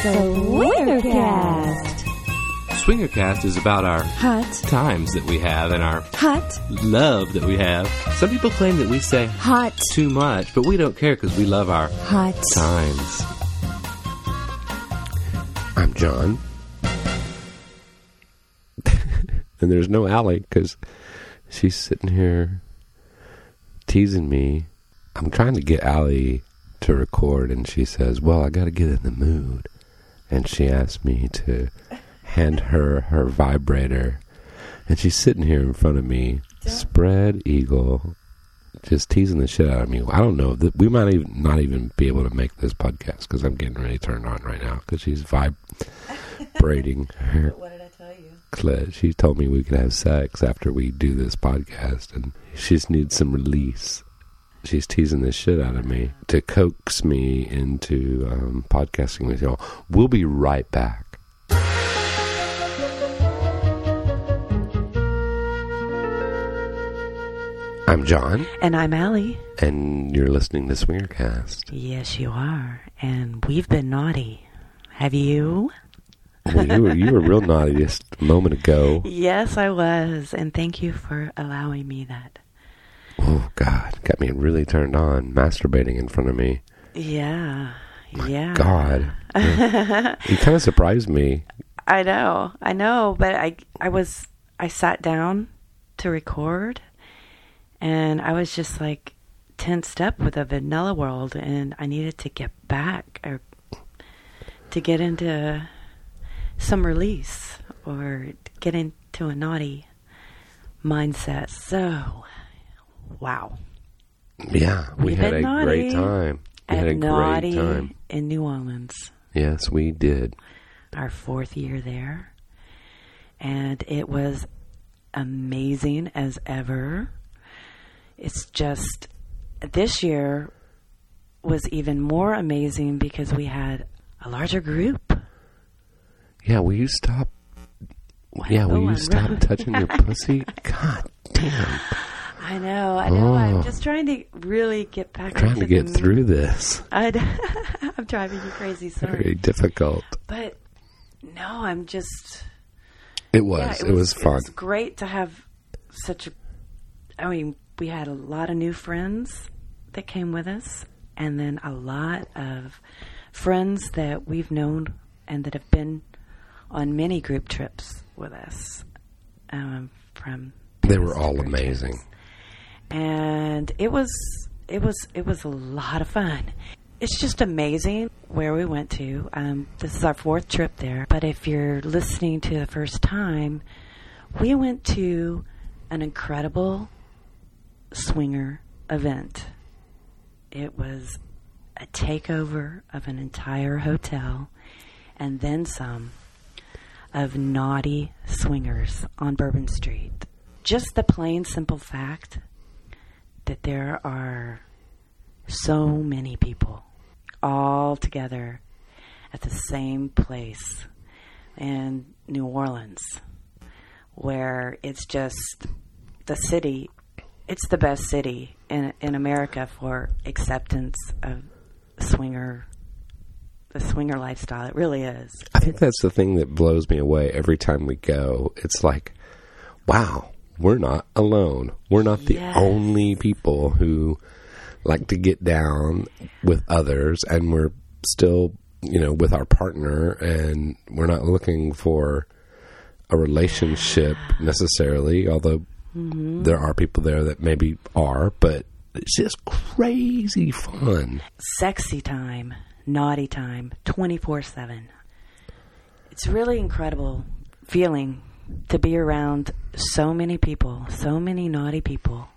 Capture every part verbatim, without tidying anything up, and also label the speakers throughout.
Speaker 1: Swingercast.
Speaker 2: Swingercast is about our
Speaker 1: hot
Speaker 2: times that we have and our
Speaker 1: hot
Speaker 2: love that we have. Some people claim that we say
Speaker 1: hot
Speaker 2: too much, but we don't care because we love our
Speaker 1: hot
Speaker 2: times. I'm John. And there's no Allie because she's sitting here teasing me. I'm trying to get Allie to record, and she says, well, I got to get in the mood. And she asked me to hand her her vibrator. And she's sitting here in front of me, spread eagle, just teasing the shit out of me. I don't know. That we might even not even be able to make this podcast because I'm getting really turned on right now because she's vibrating her.
Speaker 3: What did I tell you?
Speaker 2: Clit. She told me we could have sex after we do this podcast, and she just needs some release. She's teasing the shit out of me to coax me into um, podcasting with y'all. We'll be right back. I'm John.
Speaker 3: And I'm Allie.
Speaker 2: And you're listening to Swingercast.
Speaker 3: Yes, you are. And we've been naughty. Have you?
Speaker 2: Well, you were, you were real naughty just a moment ago.
Speaker 3: Yes, I was. And thank you for allowing me that.
Speaker 2: Oh, God. Got me really turned on, masturbating in front of me.
Speaker 3: Yeah.
Speaker 2: My
Speaker 3: yeah.
Speaker 2: God. You kind of surprised me.
Speaker 3: I know. I know. But I, I was, I sat down to record, and I was just like tensed up with a vanilla world, and I needed to get back or to get into some release or get into a naughty mindset. So, wow.
Speaker 2: Yeah, we
Speaker 3: We've
Speaker 2: had
Speaker 3: been
Speaker 2: a
Speaker 3: naughty
Speaker 2: great time. We had a
Speaker 3: naughty
Speaker 2: great time.
Speaker 3: In New Orleans.
Speaker 2: Yes, we did.
Speaker 3: Our fourth year there. And it was amazing as ever. It's just, this year was even more amazing because we had a larger group.
Speaker 2: Yeah, will you stop?
Speaker 3: Wow,
Speaker 2: yeah, will you
Speaker 3: I'm
Speaker 2: stop
Speaker 3: really-
Speaker 2: touching your pussy? God damn.
Speaker 3: I know, I know.
Speaker 2: Oh.
Speaker 3: I'm just trying to really get back
Speaker 2: I'm trying
Speaker 3: into
Speaker 2: to get
Speaker 3: the,
Speaker 2: through this.
Speaker 3: I'd, I'm driving you crazy, sorry.
Speaker 2: Very difficult.
Speaker 3: But no, I'm just...
Speaker 2: It was.
Speaker 3: Yeah,
Speaker 2: it, was, fun.
Speaker 3: It was great to have such a... I mean, we had a lot of new friends that came with us, and then a lot of friends that we've known and that have been on many group trips with us um, from...
Speaker 2: They were all amazing.
Speaker 3: Trips. And it was, it was, it was a lot of fun. It's just amazing where we went to. Um, this is our fourth trip there. But if you're listening to the first time, we went to an incredible swinger event. It was a takeover of an entire hotel and then some of naughty swingers on Bourbon Street. Just the plain, simple fact that there are so many people all together at the same place in New Orleans, where it's just the city, it's the best city in in America for acceptance of swinger, the swinger lifestyle. It really is.
Speaker 2: I think that's the thing that blows me away every time we go. It's like, wow, we're not alone. We're not the
Speaker 3: Yes.
Speaker 2: only people who like to get down with others, and we're still, you know, with our partner, and we're not looking for a relationship necessarily, although mm-hmm. there are people there that maybe are, but it's just crazy fun.
Speaker 3: Sexy time, naughty time, twenty-four seven. It's really incredible feeling to be around so many people, so many naughty people,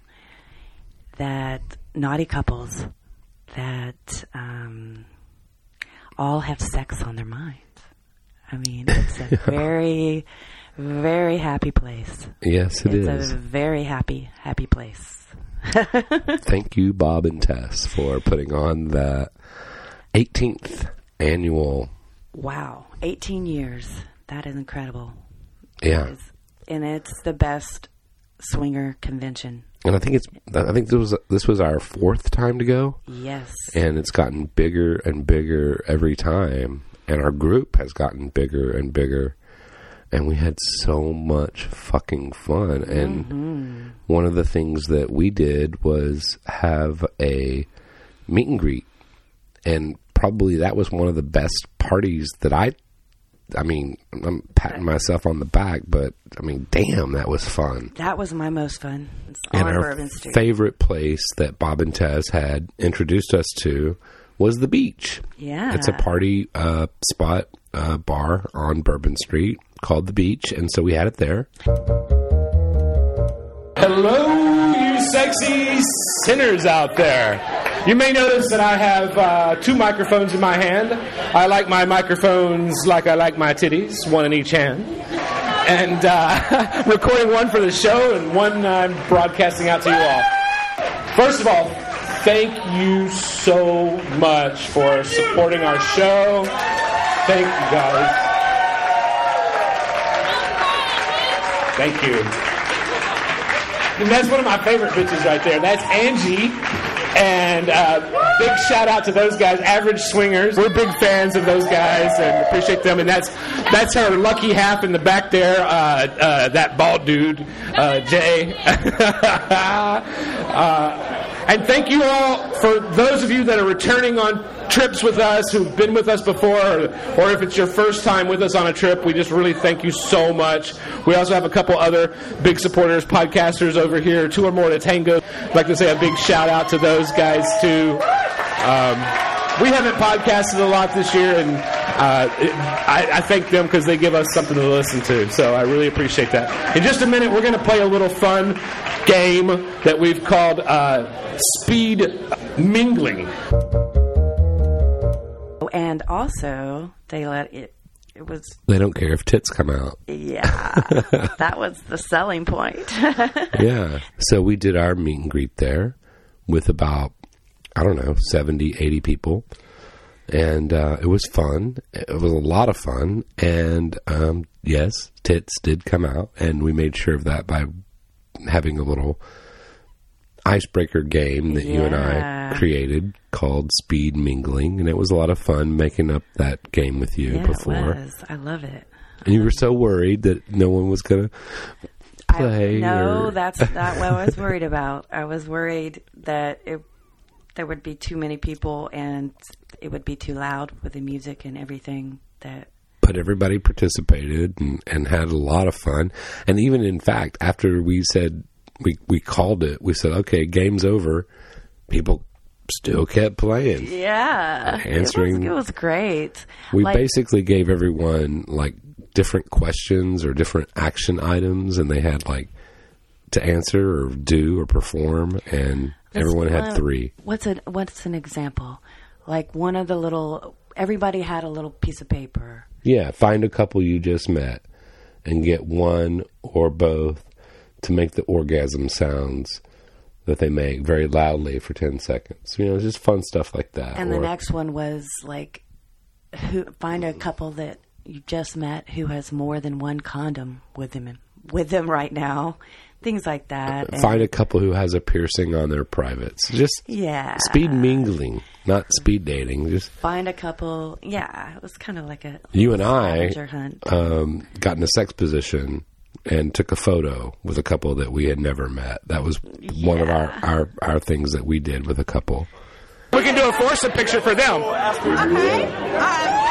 Speaker 3: that naughty couples that um, all have sex on their mind. I mean, it's a very, very happy place.
Speaker 2: Yes, it
Speaker 3: it's
Speaker 2: is.
Speaker 3: It's a very happy, happy place.
Speaker 2: Thank you, Bob and Tess, for putting on the eighteenth annual.
Speaker 3: Wow, eighteen years. That is incredible.
Speaker 2: Yeah.
Speaker 3: It is, and it's the best swinger convention.
Speaker 2: And I think it's. I think this was this was our fourth time to go.
Speaker 3: Yes.
Speaker 2: And it's gotten bigger and bigger every time. and our group has gotten bigger and bigger. And we had so much fucking fun. And mm-hmm. one of the things that we did was have a meet and greet. And probably that was one of the best parties that I, I mean, I'm patting myself on the back, but I mean, damn, that was fun.
Speaker 3: That was my most fun. It's
Speaker 2: and
Speaker 3: on
Speaker 2: our
Speaker 3: Bourbon Street.
Speaker 2: Favorite place that Bob and Tess had introduced us to was the beach.
Speaker 3: Yeah.
Speaker 2: It's a party uh, spot, uh, bar on Bourbon Street called The Beach, and so we had it there.
Speaker 1: Hello, you sexy sinners out there. You may notice that I have uh, two microphones in my hand. I like my microphones like I like my titties, one in each hand. And uh, recording one for the show and one I'm broadcasting out to you all. First of all, thank you so much for supporting our show. Thank you, guys. Thank you. And that's one of my favorite bitches right there. That's Angie. And uh, big shout out to those guys, Average Swingers. We're big fans of those guys and appreciate them. And that's that's her lucky half in the back there, uh, uh, that bald dude, uh, Jay. uh, and thank you all for those of you that are returning on trips with us, who've been with us before, or, or if it's your first time with us on a trip, we just really thank you so much. We also have a couple other big supporters, podcasters over here, Two or More to Tango. I'd like to say a big shout out to those guys too. Um, we haven't podcasted a lot this year, and uh, it, I, I thank them because they give us something to listen to, so I really appreciate that. In just a minute, we're going to play a little fun game that we've called uh, Speed Mingling.
Speaker 3: And also, they let it, it was...
Speaker 2: They don't care if tits come out.
Speaker 3: Yeah, that was the selling point.
Speaker 2: Yeah. So we did our meet and greet there with about, I don't know, seventy, eighty people. And uh, it was fun. It was a lot of fun. And um, yes, tits did come out. And we made sure of that by having a little icebreaker game that yeah. you and I created called Speed Mingling, and it was a lot of fun making up that game with you
Speaker 3: yeah,
Speaker 2: before.
Speaker 3: It was. I love it.
Speaker 2: And you were so worried that no one was going to play.
Speaker 3: I, no,
Speaker 2: or...
Speaker 3: that's not what I was worried about. I was worried that it, there would be too many people and it would be too loud with the music and everything. That.
Speaker 2: But everybody participated and, and had a lot of fun. And even, in fact, after we said, we, we called it, we said, okay, game's over, people still kept playing.
Speaker 3: Yeah.
Speaker 2: Answering.
Speaker 3: It was, it was great.
Speaker 2: We
Speaker 3: like,
Speaker 2: basically gave everyone, like, different questions or different action items, and they had, like, to answer or do or perform, and everyone had three.
Speaker 3: What's a, what's an example? Like, one of the little, everybody had a little piece of paper.
Speaker 2: Yeah, find a couple you just met and get one or both to make the orgasm sounds that they make very loudly for ten seconds. You know, just fun stuff like that.
Speaker 3: And
Speaker 2: or,
Speaker 3: the next one was like, who find a couple that you just met who has more than one condom with them with them right now. Things like that.
Speaker 2: Find
Speaker 3: and,
Speaker 2: a couple who has a piercing on their privates. Just
Speaker 3: yeah.
Speaker 2: speed mingling, not speed dating. Just
Speaker 3: find a couple. Yeah, it was kind of like a
Speaker 2: you and I
Speaker 3: hunt.
Speaker 2: Um, got in a sex position and took a photo with a couple that we had never met. That was
Speaker 3: yeah.
Speaker 2: one of our, our, our things that we did with a couple.
Speaker 1: We can do a foursome picture for them.
Speaker 4: Okay. Um,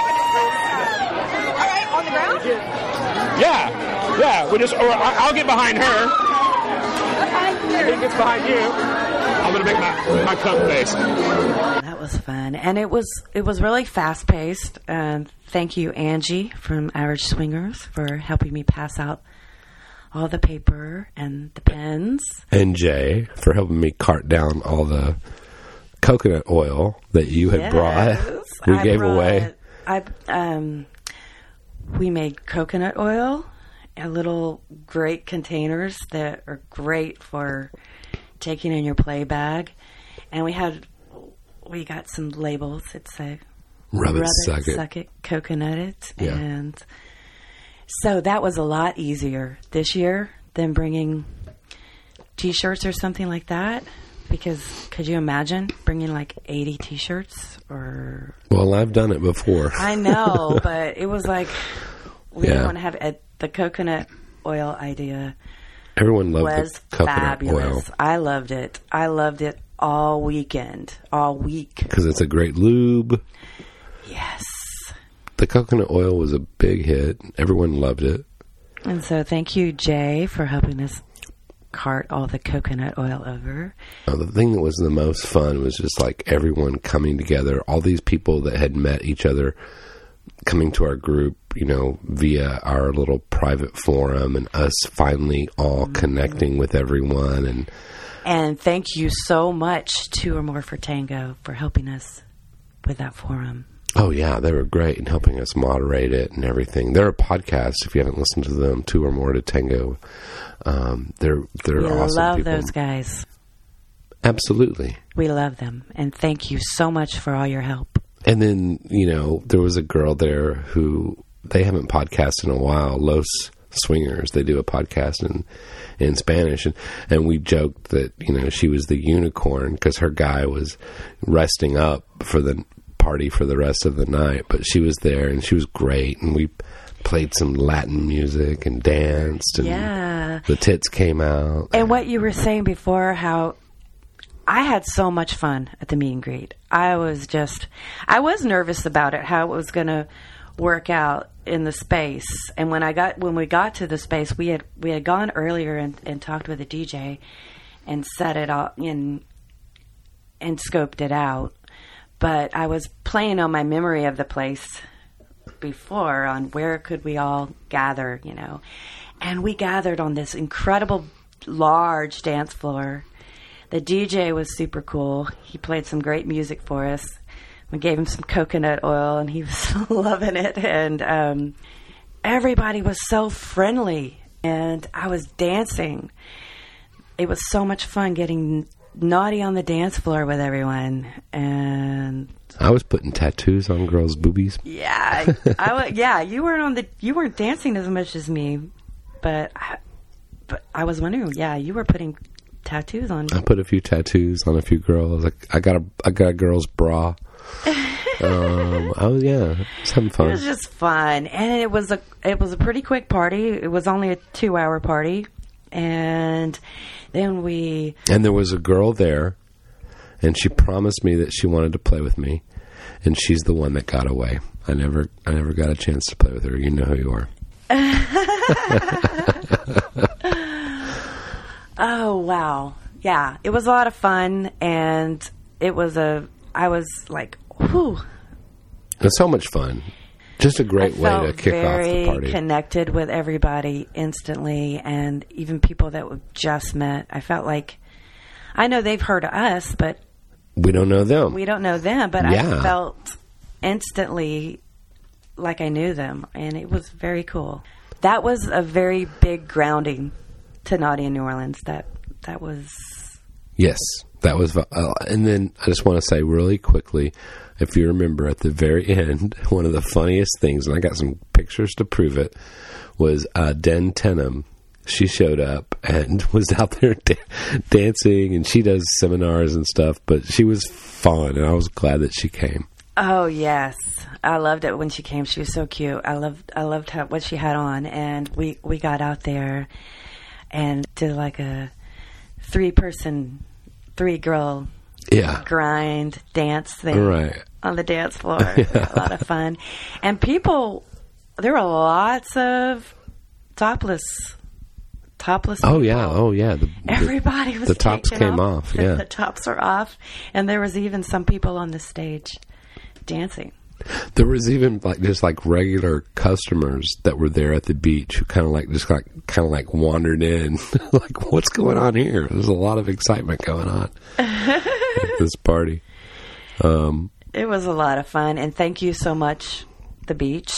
Speaker 4: all right, on the ground?
Speaker 1: Yeah, yeah. We just, or I'll get behind her.
Speaker 4: Okay.
Speaker 1: He gets behind you. I'm gonna make my my cum face.
Speaker 3: That was fun, and it was it was really fast paced. And thank you, Angie from Average Swingers, for helping me pass out all the paper and the pens.
Speaker 2: And Jay for helping me cart down all the coconut oil that you had
Speaker 3: yes,
Speaker 2: brought. We
Speaker 3: I
Speaker 2: gave
Speaker 3: brought,
Speaker 2: away.
Speaker 3: I um, we made coconut oil, a little great containers that are great for taking in your play bag, and we had we got some labels. It's a
Speaker 2: rub it,
Speaker 3: rub
Speaker 2: suck
Speaker 3: it,
Speaker 2: it,
Speaker 3: suck it, coconut it,
Speaker 2: yeah.
Speaker 3: and so that was a lot easier this year than bringing T-shirts or something like that. because could you imagine bringing like eighty T-shirts or?
Speaker 2: Well, I've done it before.
Speaker 3: I know, but it was like we
Speaker 2: Yeah.
Speaker 3: didn't want to have it, the coconut oil idea.
Speaker 2: Everyone loved
Speaker 3: Was
Speaker 2: the coconut
Speaker 3: fabulous.
Speaker 2: oil
Speaker 3: I loved it. I loved it all weekend, all week.
Speaker 2: because it's a great lube.
Speaker 3: Yes.
Speaker 2: The coconut oil was a big hit. Everyone loved it.
Speaker 3: And so thank you, Jay, for helping us cart all the coconut oil over.
Speaker 2: Uh, the thing that was the most fun was just like everyone coming together, all these people that had met each other coming to our group, you know, via our little private forum, and us finally all mm-hmm. connecting with everyone. And
Speaker 3: and thank you so much, Two or More for Tango, for helping us with that forum.
Speaker 2: Oh, yeah, they were great in helping us moderate it and everything. They're a podcast, if you haven't listened to them, Two or More to Tango. Um, they're they're
Speaker 3: we
Speaker 2: awesome
Speaker 3: love
Speaker 2: people.
Speaker 3: those guys.
Speaker 2: Absolutely.
Speaker 3: We love them. And thank you so much for all your help.
Speaker 2: And then, you know, there was a girl there who, they haven't podcasted in a while, Los Swingers. They do a podcast in, in Spanish. And, and we joked that, you know, she was the unicorn because her guy was resting up for the party for the rest of the night. But she was there and she was great. And we played some Latin music and danced. And
Speaker 3: yeah.
Speaker 2: the tits came out.
Speaker 3: And what you were saying before, how I had so much fun at the meet and greet. I was just, I was nervous about it, how it was going to work out in the space. And when I got, when we got to the space, we had, we had gone earlier and, and talked with the D J and set it up in, and scoped it out. But I was playing on my memory of the place before on where could we all gather, you know. And we gathered on this incredible large dance floor. The D J was super cool. He played some great music for us. We gave him some coconut oil, and he was loving it. And um, everybody was so friendly, and I was dancing. It was so much fun getting naughty on the dance floor with everyone. And
Speaker 2: I was putting tattoos on girls' boobies.
Speaker 3: Yeah, I w- yeah. You weren't on the. You weren't dancing as much as me, but I, but I was wondering. Yeah, you were putting tattoos on.
Speaker 2: I put a few tattoos on a few girls. Like I got a I got a girl's bra. um, I was yeah, I was having fun.
Speaker 3: It was just fun, and it was a it was a pretty quick party. It was only a two hour party, and then we
Speaker 2: and there was a girl there, and she promised me that she wanted to play with me, and she's the one that got away. I never I never got a chance to play with her. You know who you are.
Speaker 3: Oh, wow. Yeah, it was a lot of fun, and it was a, I was like, whew.
Speaker 2: It was so much fun. Just a great
Speaker 3: I
Speaker 2: way
Speaker 3: felt
Speaker 2: to kick off the
Speaker 3: very
Speaker 2: party.
Speaker 3: Connected with everybody instantly, and even people that we just met. I felt like, I know they've heard of us, but
Speaker 2: we don't know them.
Speaker 3: we don't know them, but
Speaker 2: Yeah.
Speaker 3: I felt instantly like I knew them, and it was very cool. That was a very big grounding to Naughty in New Orleans. That that was
Speaker 2: Yes, that was. Uh, and then I just want to say really quickly, if you remember at the very end, one of the funniest things, and I got some pictures to prove it, was uh, Den Tenham. She showed up and was out there da- dancing, and she does seminars and stuff, but she was fun, and I was glad that she came.
Speaker 3: Oh yes, I loved it when she came. She was so cute. I loved I loved how, what she had on, and we we got out there and did like a three person, three girl
Speaker 2: Yeah.
Speaker 3: grind dance thing
Speaker 2: Right.
Speaker 3: on the dance floor. A lot of fun, and people. There were lots of topless, topless.
Speaker 2: Oh
Speaker 3: people.
Speaker 2: yeah. Oh yeah. The, the-
Speaker 3: Everybody was
Speaker 2: the tops
Speaker 3: taken
Speaker 2: came off,
Speaker 3: The-
Speaker 2: yeah.
Speaker 3: the tops are off, and there was even some people on the stage dancing.
Speaker 2: There was even like just like regular customers that were there at the beach who kind of like just like kind of like wandered in, like what's going on here? There's a lot of excitement going on at this party. Um,
Speaker 3: It was a lot of fun, and thank you so much, the beach.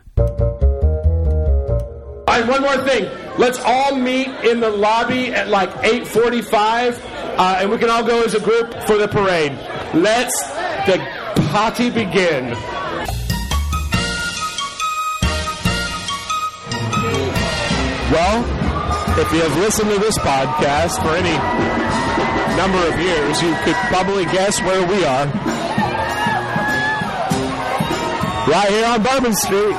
Speaker 1: All right, one more thing. Let's all meet in the lobby at like eight forty-five, uh, and we can all go as a group for the parade. Let's the party begin. Well, if you have listened to this podcast for any number of years, you could probably guess where we are. Right here on Bourbon Street.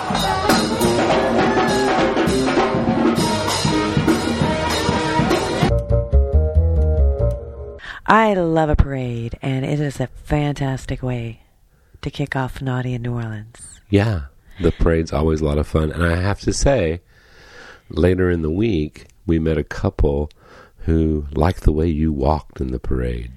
Speaker 3: I love a parade, and it is a fantastic way to kick off Naughty in New Orleans.
Speaker 2: Yeah, the parade's always a lot of fun. And I have to say, later in the week, we met a couple who liked the way you walked in the parade.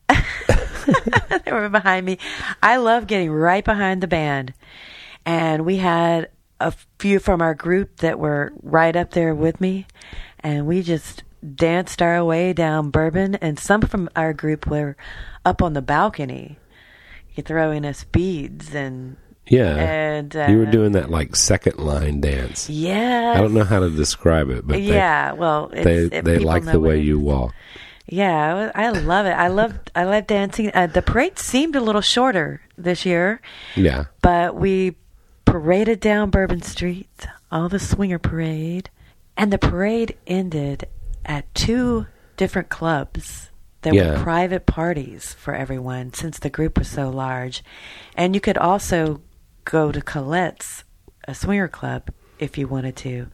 Speaker 3: They were behind me. I love getting right behind the band. And we had a few from our group that were right up there with me. And we just danced our way down Bourbon. And some from our group were up on the balcony, throwing us beads and...
Speaker 2: Yeah,
Speaker 3: and, uh,
Speaker 2: you were doing that like second line dance.
Speaker 3: Yeah,
Speaker 2: I don't know how to describe it, but they,
Speaker 3: yeah, well, it's,
Speaker 2: they
Speaker 3: it,
Speaker 2: they like the way you walk.
Speaker 3: Yeah, I love it. I love I love dancing. Uh, the parade seemed a little shorter this year.
Speaker 2: Yeah,
Speaker 3: but we paraded down Bourbon Street, all the swinger parade, and the parade ended at two different clubs. There
Speaker 2: yeah.
Speaker 3: were private parties for everyone since the group was so large, and you could also go to Colette's, a swinger club, if you wanted to.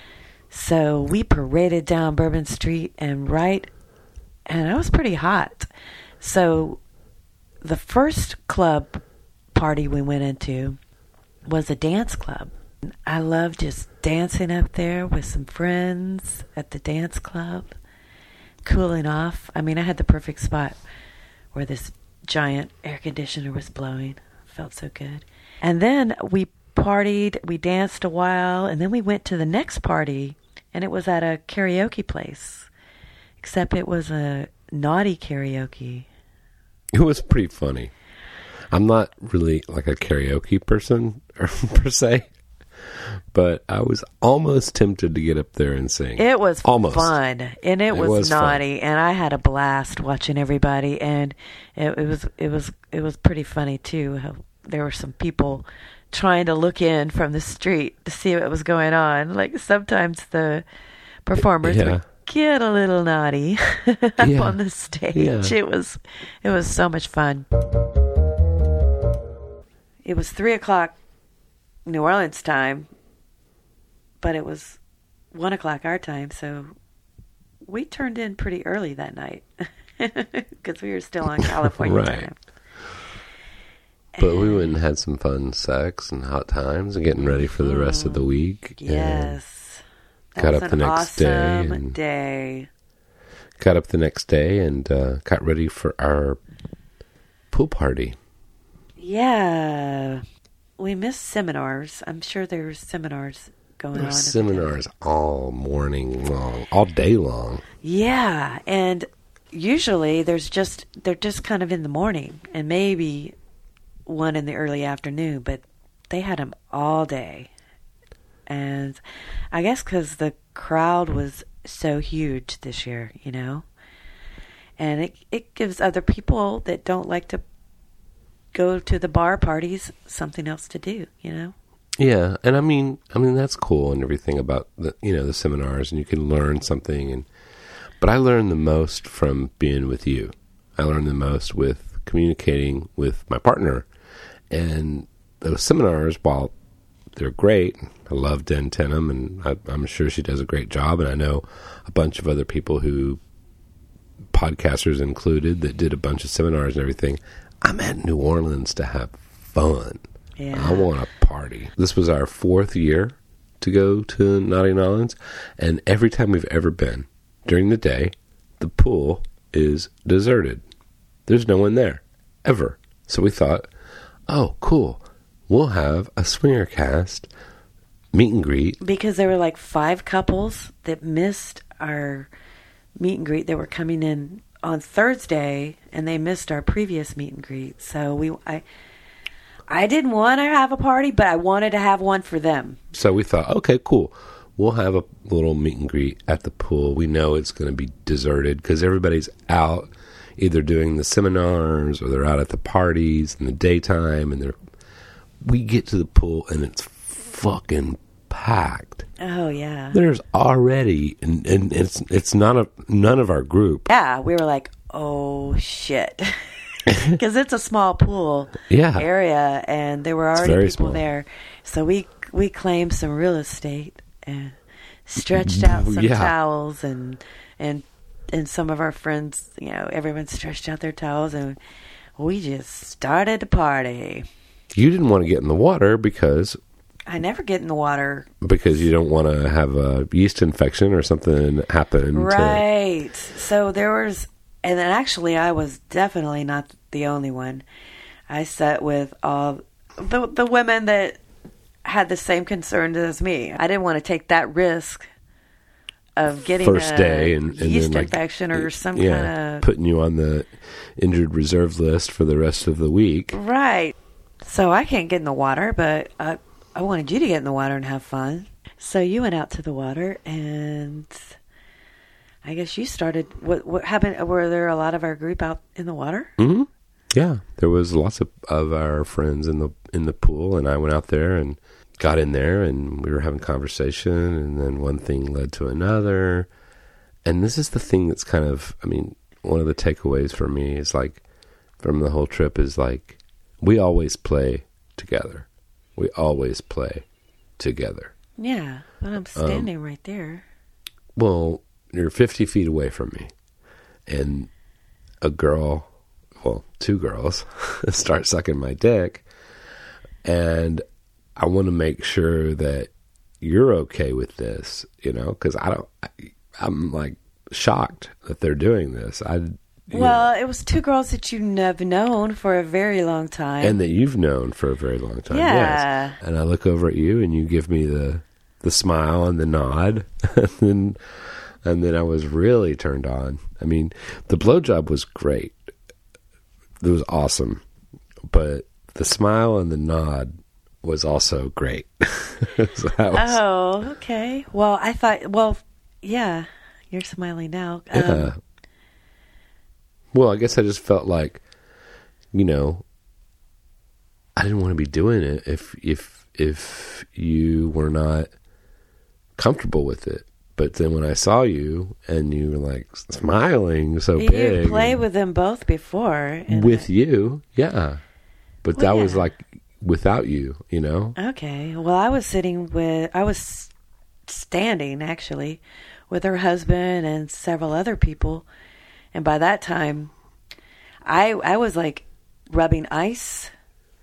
Speaker 3: So we paraded down Bourbon Street and right, and it was pretty hot. So the first club party we went into was a dance club. I love just dancing up there with some friends at the dance club, cooling off. I mean, I had the perfect spot where this giant air conditioner was blowing. Felt so good. And then we partied, we danced a while, and then we went to the next party, and it was at a karaoke place, except it was a naughty karaoke.
Speaker 2: It was pretty funny. I'm not really like a karaoke person per se, but I was almost tempted to get up there and sing.
Speaker 3: It was
Speaker 2: almost.
Speaker 3: fun, and it,
Speaker 2: it
Speaker 3: was,
Speaker 2: was
Speaker 3: naughty,
Speaker 2: fun.
Speaker 3: and I had a blast watching everybody, and it, it was it was it was pretty funny too. How there were some people trying to look in from the street to see what was going on. Like sometimes the performers
Speaker 2: yeah.
Speaker 3: would get a little naughty up
Speaker 2: yeah.
Speaker 3: on the stage.
Speaker 2: Yeah.
Speaker 3: It was it was so much fun. It was three o'clock New Orleans time, but it was one o'clock our time, so we turned in pretty early that night because we were still on California
Speaker 2: right.
Speaker 3: time.
Speaker 2: But we went and had some fun sex and hot times and getting ready for the rest of the week.
Speaker 3: Yes. That
Speaker 2: got
Speaker 3: was
Speaker 2: up the
Speaker 3: an
Speaker 2: next
Speaker 3: awesome
Speaker 2: day. And
Speaker 3: day.
Speaker 2: got up the next day and uh, got ready for our pool party.
Speaker 3: Yeah. We missed seminars. I'm sure there were seminars going
Speaker 2: There
Speaker 3: on.
Speaker 2: were seminars all morning long, all day long.
Speaker 3: Yeah, and usually there's just they're just kind of in the morning and maybe one in the early afternoon, but they had them all day. And I guess because the crowd was so huge this year, you know, and it it gives other people that don't like to go to the bar parties something else to do, you know.
Speaker 2: Yeah, and I mean, I mean that's cool and everything about the you know the seminars, and you can learn something. And but I learned the most from being with you. I learned the most with communicating with my partner, and those seminars, while they're great, I love Den Tenham, and I, I'm sure she does a great job. And I know a bunch of other people who, podcasters included, that did a bunch of seminars and everything. I'm at New Orleans to have fun.
Speaker 3: Yeah.
Speaker 2: I want to party. This was our fourth year to go to Naughty New Orleans, and every time we've ever been, during the day, the pool is deserted. There's no one there, ever. So we thought, oh, cool. We'll have a swinger cast meet and greet.
Speaker 3: Because there were like five couples that missed our meet and greet. They were coming in on Thursday, and they missed our previous meet and greet. So we, I, I didn't want to have a party, but I wanted to have one for them.
Speaker 2: So we thought, okay, cool. We'll have a little meet and greet at the pool. We know it's going to be deserted because everybody's out either doing the seminars or they're out at the parties in the daytime, and they're. We get to the pool and it's fucking packed.
Speaker 3: Oh yeah.
Speaker 2: There's already, and, and it's it's not a none of our group.
Speaker 3: Yeah, we were like, oh, shit. Because it's a small pool
Speaker 2: Yeah.
Speaker 3: area, and there were
Speaker 2: It's
Speaker 3: already
Speaker 2: very
Speaker 3: people
Speaker 2: small.
Speaker 3: there. So we we claimed some real estate and stretched out some
Speaker 2: Yeah.
Speaker 3: towels, and and and some of our friends, you know, everyone stretched out their towels, and we just started to party.
Speaker 2: You didn't want to get in the water because
Speaker 3: I never get in the water.
Speaker 2: because you don't want to have a yeast infection or something happen. To,
Speaker 3: Right. So there was, and then actually I was definitely not the only one. I sat with all the the women that had the same concerns as me. I didn't want to take that risk of getting
Speaker 2: first
Speaker 3: a
Speaker 2: day and, and
Speaker 3: yeast
Speaker 2: then like,
Speaker 3: infection or some
Speaker 2: yeah,
Speaker 3: kind of
Speaker 2: putting you on the injured reserve list for the rest of the week.
Speaker 3: right. So I can't get in the water, but I I wanted you to get in the water and have fun. So you went out to the water, and I guess you started. What what happened? Were there a lot of our group out in the water?
Speaker 2: Mm-hmm. Yeah, there was lots of, of our friends in the in the pool, and I went out there and got in there, and we were having conversation, and then one thing led to another. And this is the thing that's kind of, I mean, one of the takeaways for me is like, from the whole trip is like, we always play together. We always play together.
Speaker 3: Yeah, but I'm standing right there.
Speaker 2: Well, you're fifty feet away from me, and a girl, well, two girls, start sucking my dick, and I want to make sure that you're okay with this, you know, because I don't, I, I'm like shocked that they're doing this. I, you
Speaker 3: Well,
Speaker 2: know,
Speaker 3: it was two girls that you have known for a very long time.
Speaker 2: and that you've known for a very long time.
Speaker 3: Yeah.
Speaker 2: Yes. And I look over at you, and you give me the the smile and the nod, and then and then I was really turned on. I mean, the blowjob was great. It was awesome, but the smile and the nod was also great. So that was,
Speaker 3: Oh, okay. Well, I thought, well, yeah, you're smiling now. Um,
Speaker 2: yeah. Well, I guess I just felt like, you know, I didn't want to be doing it if if if you were not comfortable with it. But then when I saw you and you were like smiling so
Speaker 3: you
Speaker 2: big,
Speaker 3: played
Speaker 2: and
Speaker 3: with them both before. and
Speaker 2: with you, yeah. But
Speaker 3: Well,
Speaker 2: that was
Speaker 3: yeah.
Speaker 2: like without you, you know.
Speaker 3: Okay. Well, I was sitting with, I was standing actually with her husband and several other people. And by that time, I I was like rubbing ice.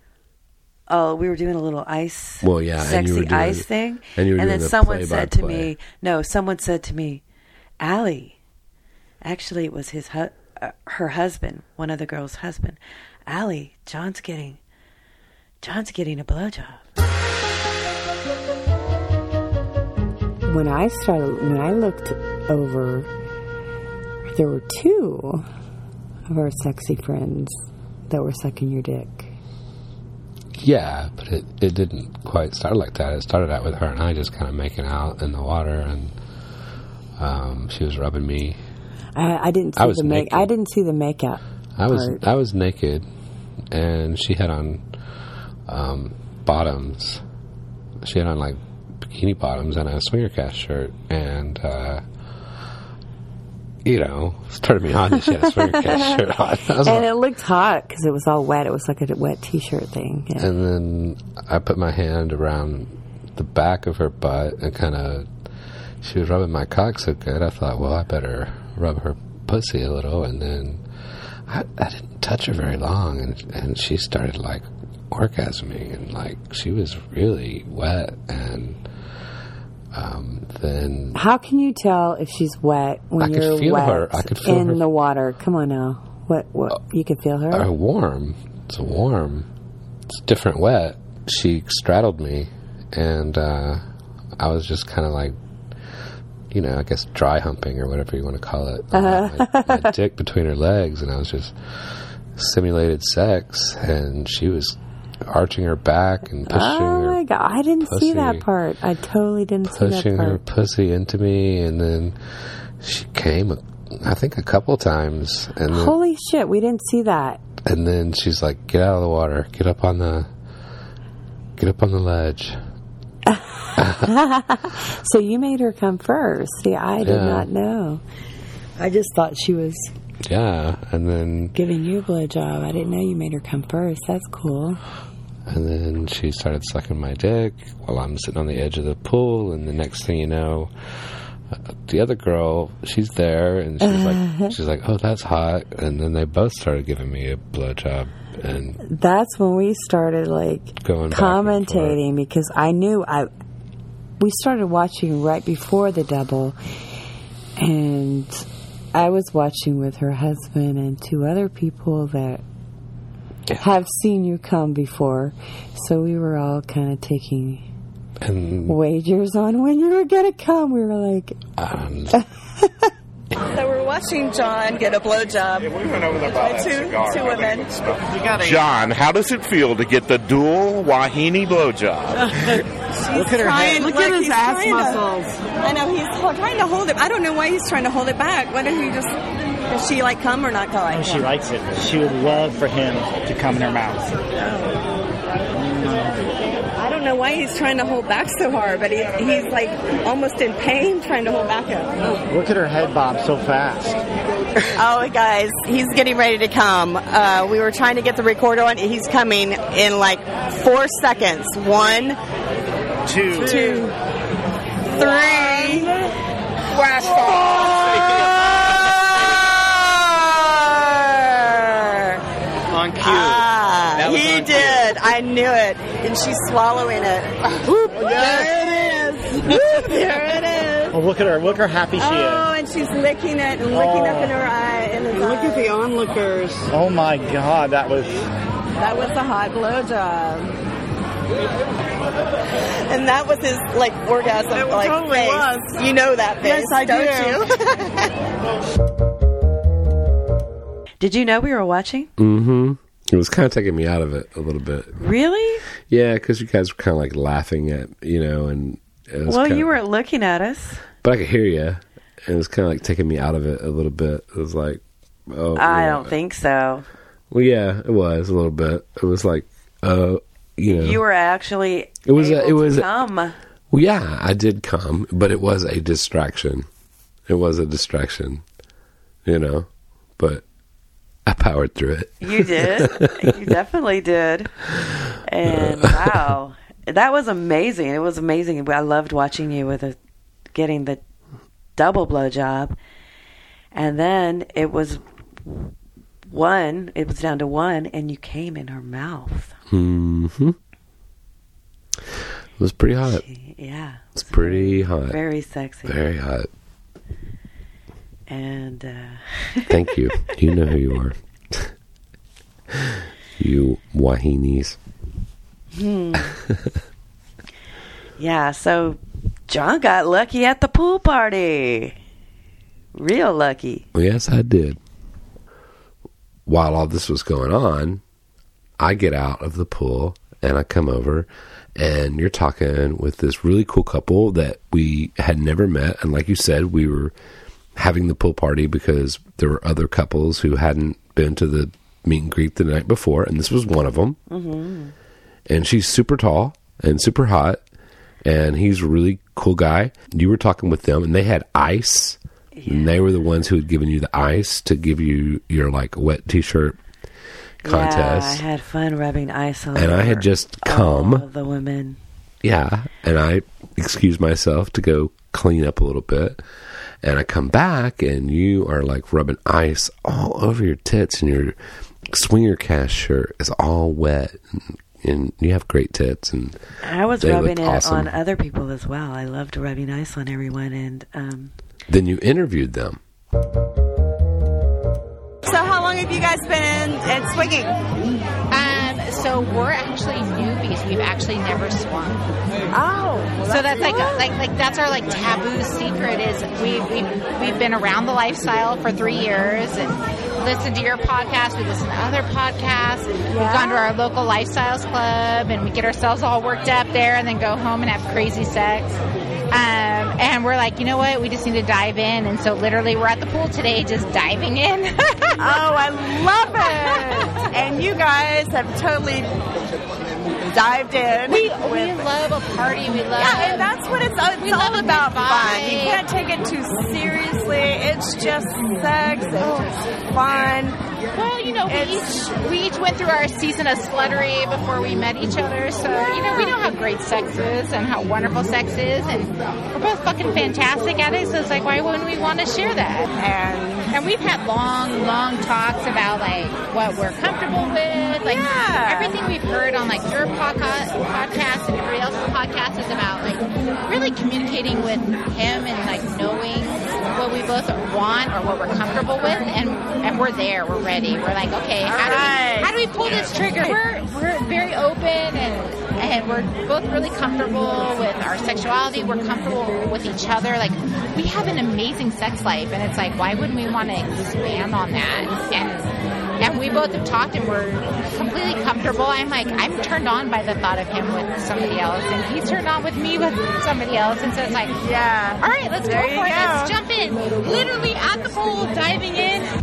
Speaker 3: Oh, we were doing a little ice,
Speaker 2: Well, yeah, and you were
Speaker 3: sexy
Speaker 2: doing-
Speaker 3: ice thing.
Speaker 2: and you were doing
Speaker 3: then
Speaker 2: the
Speaker 3: someone said to
Speaker 2: play-by-play.
Speaker 3: me, no, someone said to me, Allie, actually it was his hu- uh, her husband, one of the girls' husband. Allie, John's getting, John's getting a blowjob.
Speaker 5: When I started, when I looked over, there were two of our sexy friends that were sucking your dick.
Speaker 6: Yeah, but it, it didn't quite start like that. It started out with her and I just kind of making out in the water, and um, she was rubbing me.
Speaker 5: I, I didn't see
Speaker 6: I was
Speaker 5: the make.
Speaker 6: naked.
Speaker 5: I didn't see the makeup.
Speaker 6: I was
Speaker 5: part.
Speaker 6: I was naked, and she had on um, bottoms. She had on like bikini bottoms and a swinger cast shirt, and uh, you know, it turned me on that she had a swinger cast shirt on. I was
Speaker 5: And
Speaker 6: like-
Speaker 5: it looked hot because it was all wet. It was like a wet T-shirt thing. Yeah.
Speaker 6: And then I put my hand around the back of her butt and kind of, she was rubbing my cock so good, I thought, well, I better rub her pussy a little. And then I, I didn't touch her very long, and, and she started like orgasming, and like she was really wet. And um, then
Speaker 5: How can you tell if she's wet when
Speaker 6: I could
Speaker 5: you're
Speaker 6: feel
Speaker 5: wet
Speaker 6: her. I could feel
Speaker 5: in
Speaker 6: her-
Speaker 5: the water? Come on now. What? What? You can feel her?
Speaker 6: uh, warm. It's warm. It's different wet. She straddled me, and uh, I was just kind of like, you know, I guess dry humping or whatever you want to call it. Uh, my, my dick between her legs, and I was just simulated sex, and she was arching her back and pushing
Speaker 5: Oh
Speaker 6: her
Speaker 5: my god! I didn't see that
Speaker 6: pussy-
Speaker 5: part. I totally didn't see that
Speaker 6: pushing her
Speaker 5: part.
Speaker 6: pussy into me, and then she came, a- I think, a couple times, and then,
Speaker 5: Holy shit! We didn't see that.
Speaker 6: and then she's like, "Get out of the water! Get up on the, get up on the ledge."
Speaker 5: So you made her come first. See, I did
Speaker 6: Yeah.
Speaker 5: not know. I just thought she was
Speaker 6: Yeah, and then
Speaker 5: Giving you a blowjob. I didn't know you made her come first. That's cool.
Speaker 6: and then she started sucking my dick while I'm sitting on the edge of the pool, and the next thing you know, uh, the other girl, she's there, and she's like, she's like, oh, that's hot, and then they both started giving me a blowjob, and
Speaker 5: That's when we started like
Speaker 6: Going back and
Speaker 5: commentating because I knew I. We started watching right before the double, and I was watching with her husband and two other people that
Speaker 6: Yeah.
Speaker 5: have seen you come before. So we were all kind of taking
Speaker 6: and
Speaker 5: wagers on when you were going to come. We were like,
Speaker 6: um,
Speaker 4: So we're watching John get a blowjob by two, two women.
Speaker 7: John, how does it feel to get the dual Wahine blowjob?
Speaker 4: Look at her head.
Speaker 8: Look at his ass muscles.
Speaker 4: I know, he's trying to hold it. I don't know why he's trying to hold it back. Why don't he just... Does she like come or not like
Speaker 8: She
Speaker 4: him?
Speaker 8: likes it. She would love for him to come in her mouth.
Speaker 4: I don't know why he's trying to hold back so hard, but he, he's like almost in pain trying to hold back up.
Speaker 8: Look at her head bob so fast.
Speaker 4: Oh, guys, he's getting ready to come. Uh, we were trying to get the recorder on. He's coming in like four seconds. One,
Speaker 8: Two.
Speaker 4: two, three.
Speaker 8: Flash on cue.
Speaker 4: Ah,
Speaker 8: That was
Speaker 4: he
Speaker 8: on cue.
Speaker 4: did. I knew it. And she's swallowing it. Whoop, there it is. Whoop, there it is.
Speaker 8: Oh, look at her. Look how happy she
Speaker 4: Oh,
Speaker 8: is.
Speaker 4: and she's licking it and looking up in her eye. In his
Speaker 9: Look
Speaker 4: eye.
Speaker 9: at the onlookers.
Speaker 8: Oh my God, that was.
Speaker 4: That was a hot blowjob. And that was his like orgasm,
Speaker 9: It
Speaker 4: like
Speaker 9: totally
Speaker 4: face.
Speaker 9: was.
Speaker 4: You know that face,
Speaker 9: Yes, I
Speaker 4: don't
Speaker 9: do.
Speaker 4: you?
Speaker 3: Did you know we were watching?
Speaker 2: Mm-hmm. It was kind of taking me out of it a little bit.
Speaker 3: Really?
Speaker 2: Yeah, because you guys were kind of like laughing at, you know, and it was
Speaker 3: Well,
Speaker 2: kinda,
Speaker 3: you weren't looking at us.
Speaker 2: but I could hear you, and it was kind of like taking me out of it a little bit. It was like, oh,
Speaker 3: I
Speaker 2: yeah.
Speaker 3: don't think so.
Speaker 2: Well, yeah, it was a little bit. It was like, uh, you know,
Speaker 3: You were actually
Speaker 2: It was a-
Speaker 3: able
Speaker 2: it was
Speaker 3: to
Speaker 2: a-
Speaker 3: come.
Speaker 2: well, yeah, I did come, but it was a distraction. It was a distraction, you know, but I powered through it.
Speaker 3: You did. You definitely did. And wow, that was amazing. It was amazing. I loved watching you with a, getting the double blowjob, and then it was one. It was down to one, and you came in her mouth.
Speaker 2: Mm-hmm. It was pretty hot.
Speaker 3: Yeah,
Speaker 2: It's pretty hot.
Speaker 3: very sexy.
Speaker 2: Very hot.
Speaker 3: And uh,
Speaker 2: Thank you. You know who you are. You Wahinis.
Speaker 3: Hmm. Yeah, so John got lucky at the pool party. Real lucky.
Speaker 2: Well, yes, I did. While all this was going on, I get out of the pool and I come over, and you're talking with this really cool couple that we had never met. And like you said, we were having the pool party because there were other couples who hadn't been to the meet and greet the night before, and this was one of them.
Speaker 3: Mm-hmm.
Speaker 2: And she's super tall and super hot, and he's a really cool guy. You were talking with them, and they had ice.
Speaker 3: Yeah.
Speaker 2: And they were the ones who had given you the ice to give you your like wet t-shirt contest.
Speaker 3: Yeah, I had fun rubbing ice on
Speaker 2: And I had
Speaker 3: over
Speaker 2: just
Speaker 3: all
Speaker 2: come.
Speaker 3: of the women.
Speaker 2: Yeah, and I excused myself to go clean up a little bit. And I come back, and you are like rubbing ice all over your tits, and your swinger cast shirt is all wet. And, and you have great tits, and
Speaker 3: I was
Speaker 2: they
Speaker 3: rubbing
Speaker 2: look
Speaker 3: it
Speaker 2: awesome.
Speaker 3: on other people as well. I loved rubbing ice on everyone, and um,
Speaker 2: then you interviewed them.
Speaker 4: So how long have you guys been at swinging?
Speaker 10: Um, so we're actually newbies. We've actually never swung.
Speaker 4: Oh,
Speaker 10: So that's like a, like like that's our like taboo secret is we we we've been around the lifestyle for three years and listened to your podcast. We listen to other podcasts. We've gone to our local lifestyles club and we get ourselves all worked up there and then go home and have crazy sex. Um, and we're like, you know what? We just need to dive in. And so literally we're at the pool today just diving in.
Speaker 4: Oh, I love it. And you guys have totally dived in.
Speaker 10: We,
Speaker 4: with,
Speaker 10: we love a party. We love.
Speaker 4: Yeah, and that's what it's, it's
Speaker 10: we
Speaker 4: all
Speaker 10: love
Speaker 4: about
Speaker 10: fun.
Speaker 4: fun. You can't take it too seriously. It's just sex. It's
Speaker 10: Oh.
Speaker 4: just fun.
Speaker 10: Well, you know, we
Speaker 4: It's-
Speaker 10: each we each went through our season of sluttery before we met each other, so you know we know how great sex is and how wonderful sex is, and we're both fucking fantastic at it. So it's like, why wouldn't we want to share that?
Speaker 4: And
Speaker 10: And we've had long, long talks about like what we're comfortable with, like
Speaker 4: Yeah.
Speaker 10: everything we've heard on like your podcast, podcast and everybody else's podcast is about like really communicating with him and like knowing what we both want or what we're comfortable with, and and we're there, we're ready, we're like, okay, how do
Speaker 4: right.
Speaker 10: we how do we pull this trigger? We're we're very open and and we're both really comfortable with our sexuality. We're comfortable with each other. Like we have an amazing sex life, and it's like, why wouldn't we want to expand on that? And and we both have talked, and we're completely comfortable. I'm like, I'm turned on by the thought of him with somebody else, and he's turned on with me with somebody else. And so it's like,
Speaker 4: yeah.
Speaker 10: all right, let's
Speaker 4: There
Speaker 10: go
Speaker 4: you
Speaker 10: for it.
Speaker 4: go.
Speaker 10: Let's jump in. Literally at the pool, diving in.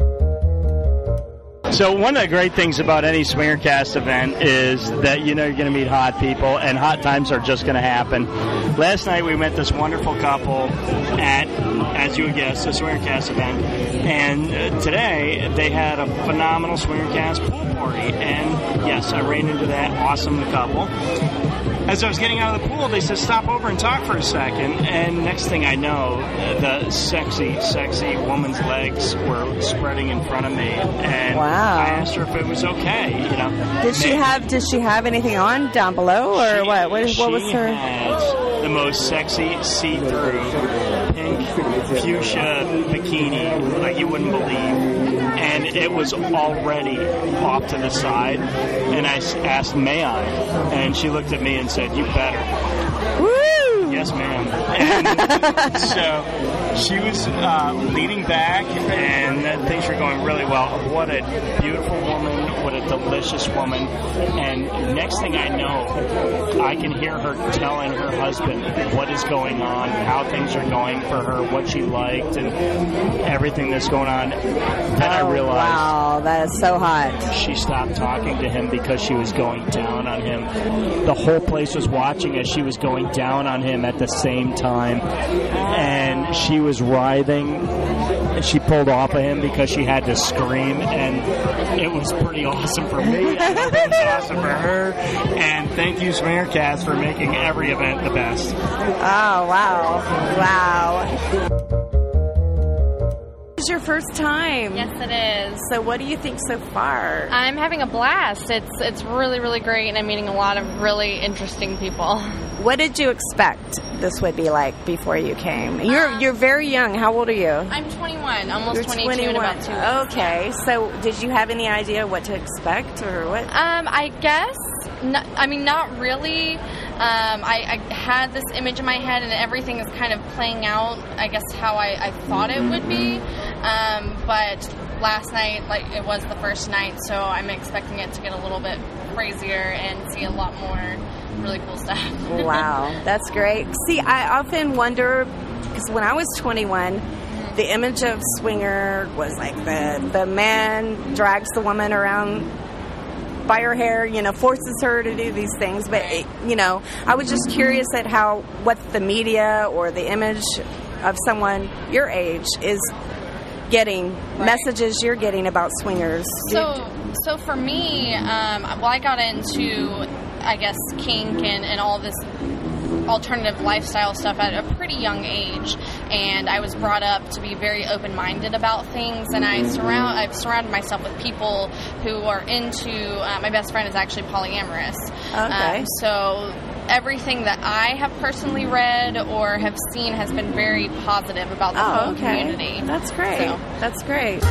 Speaker 8: So one of the great things about any SwingerCast event is that you know you're going to meet hot people, and hot times are just going to happen. Last night we met this wonderful couple at, as you would guess, a SwingerCast event, and uh, today they had a phenomenal SwingerCast pool party, and yes, I ran into that awesome couple. As I was getting out of the pool, they said, stop over and talk for a second. And next thing I know, the sexy, sexy woman's legs were spreading in front of me. And
Speaker 4: Wow.
Speaker 8: I asked her if it was okay. You know,
Speaker 4: Did she
Speaker 8: May-
Speaker 4: have Did she have anything on down below, or
Speaker 8: she-
Speaker 4: what? What,
Speaker 8: she
Speaker 4: what was her?
Speaker 8: had the most sexy see-through pink fuchsia bikini like you wouldn't believe. And it was already off to the side. And I s- asked, may I? And she looked at me and said, you better.
Speaker 4: Woo!
Speaker 8: Yes, ma'am. And so she was uh, leaning back, and things were going really well. What a beautiful woman. What a delicious woman. And next thing I know, I can hear her telling her husband what is going on, how things are going for her, what she liked, and everything that's going on. Then I
Speaker 4: Oh,
Speaker 8: realized
Speaker 4: wow, that is so hot.
Speaker 8: she stopped talking to him because she was going down on him. The whole place was watching as she was going down on him at the same time. And she was writhing. And she pulled off of him because she had to scream. And it was pretty awesome for me. I hope it was awesome for her. And thank you, SwingerCast, for making every event the best.
Speaker 4: Oh, wow. Wow. This is your first time.
Speaker 9: Yes, it is.
Speaker 4: So what do you think so far?
Speaker 9: I'm having a blast. It's it's really, really great, and I'm meeting a lot of really interesting people.
Speaker 4: What did you expect this would be like before you came? You're you're very young. How old are you?
Speaker 9: I'm twenty-one, almost
Speaker 4: You're
Speaker 9: twenty-two in about two weeks.
Speaker 4: Okay. So did you have any idea what to expect or what?
Speaker 9: Um, I guess, not, I mean, not really. Um, I, I had this image in my head, and everything is kind of playing out, I guess, how I, I thought it would be. Um, but last night, like, it was the first night, so I'm expecting it to get a little bit crazier and see a lot more really cool stuff.
Speaker 4: Wow, that's great. See, I often wonder, because when I was twenty-one, the image of swinger was like the, the man drags the woman around by her hair, you know, forces her to do these things. But, it, you know, I was just curious at how, what the media or the image of someone your age is getting,
Speaker 9: Right.
Speaker 4: messages you're getting about swingers.
Speaker 9: So, so for me, um, well, I got into, I guess, kink and, and all this alternative lifestyle stuff at a pretty young age, and I was brought up to be very open-minded about things, and I surround I've surrounded myself with people who are into. Uh, my best friend is actually polyamorous.
Speaker 4: Okay.
Speaker 9: Um, so everything that I have personally read or have seen has been very positive about the
Speaker 4: Oh,
Speaker 9: whole
Speaker 4: okay.
Speaker 9: community.
Speaker 4: That's great.
Speaker 9: So.
Speaker 4: That's great.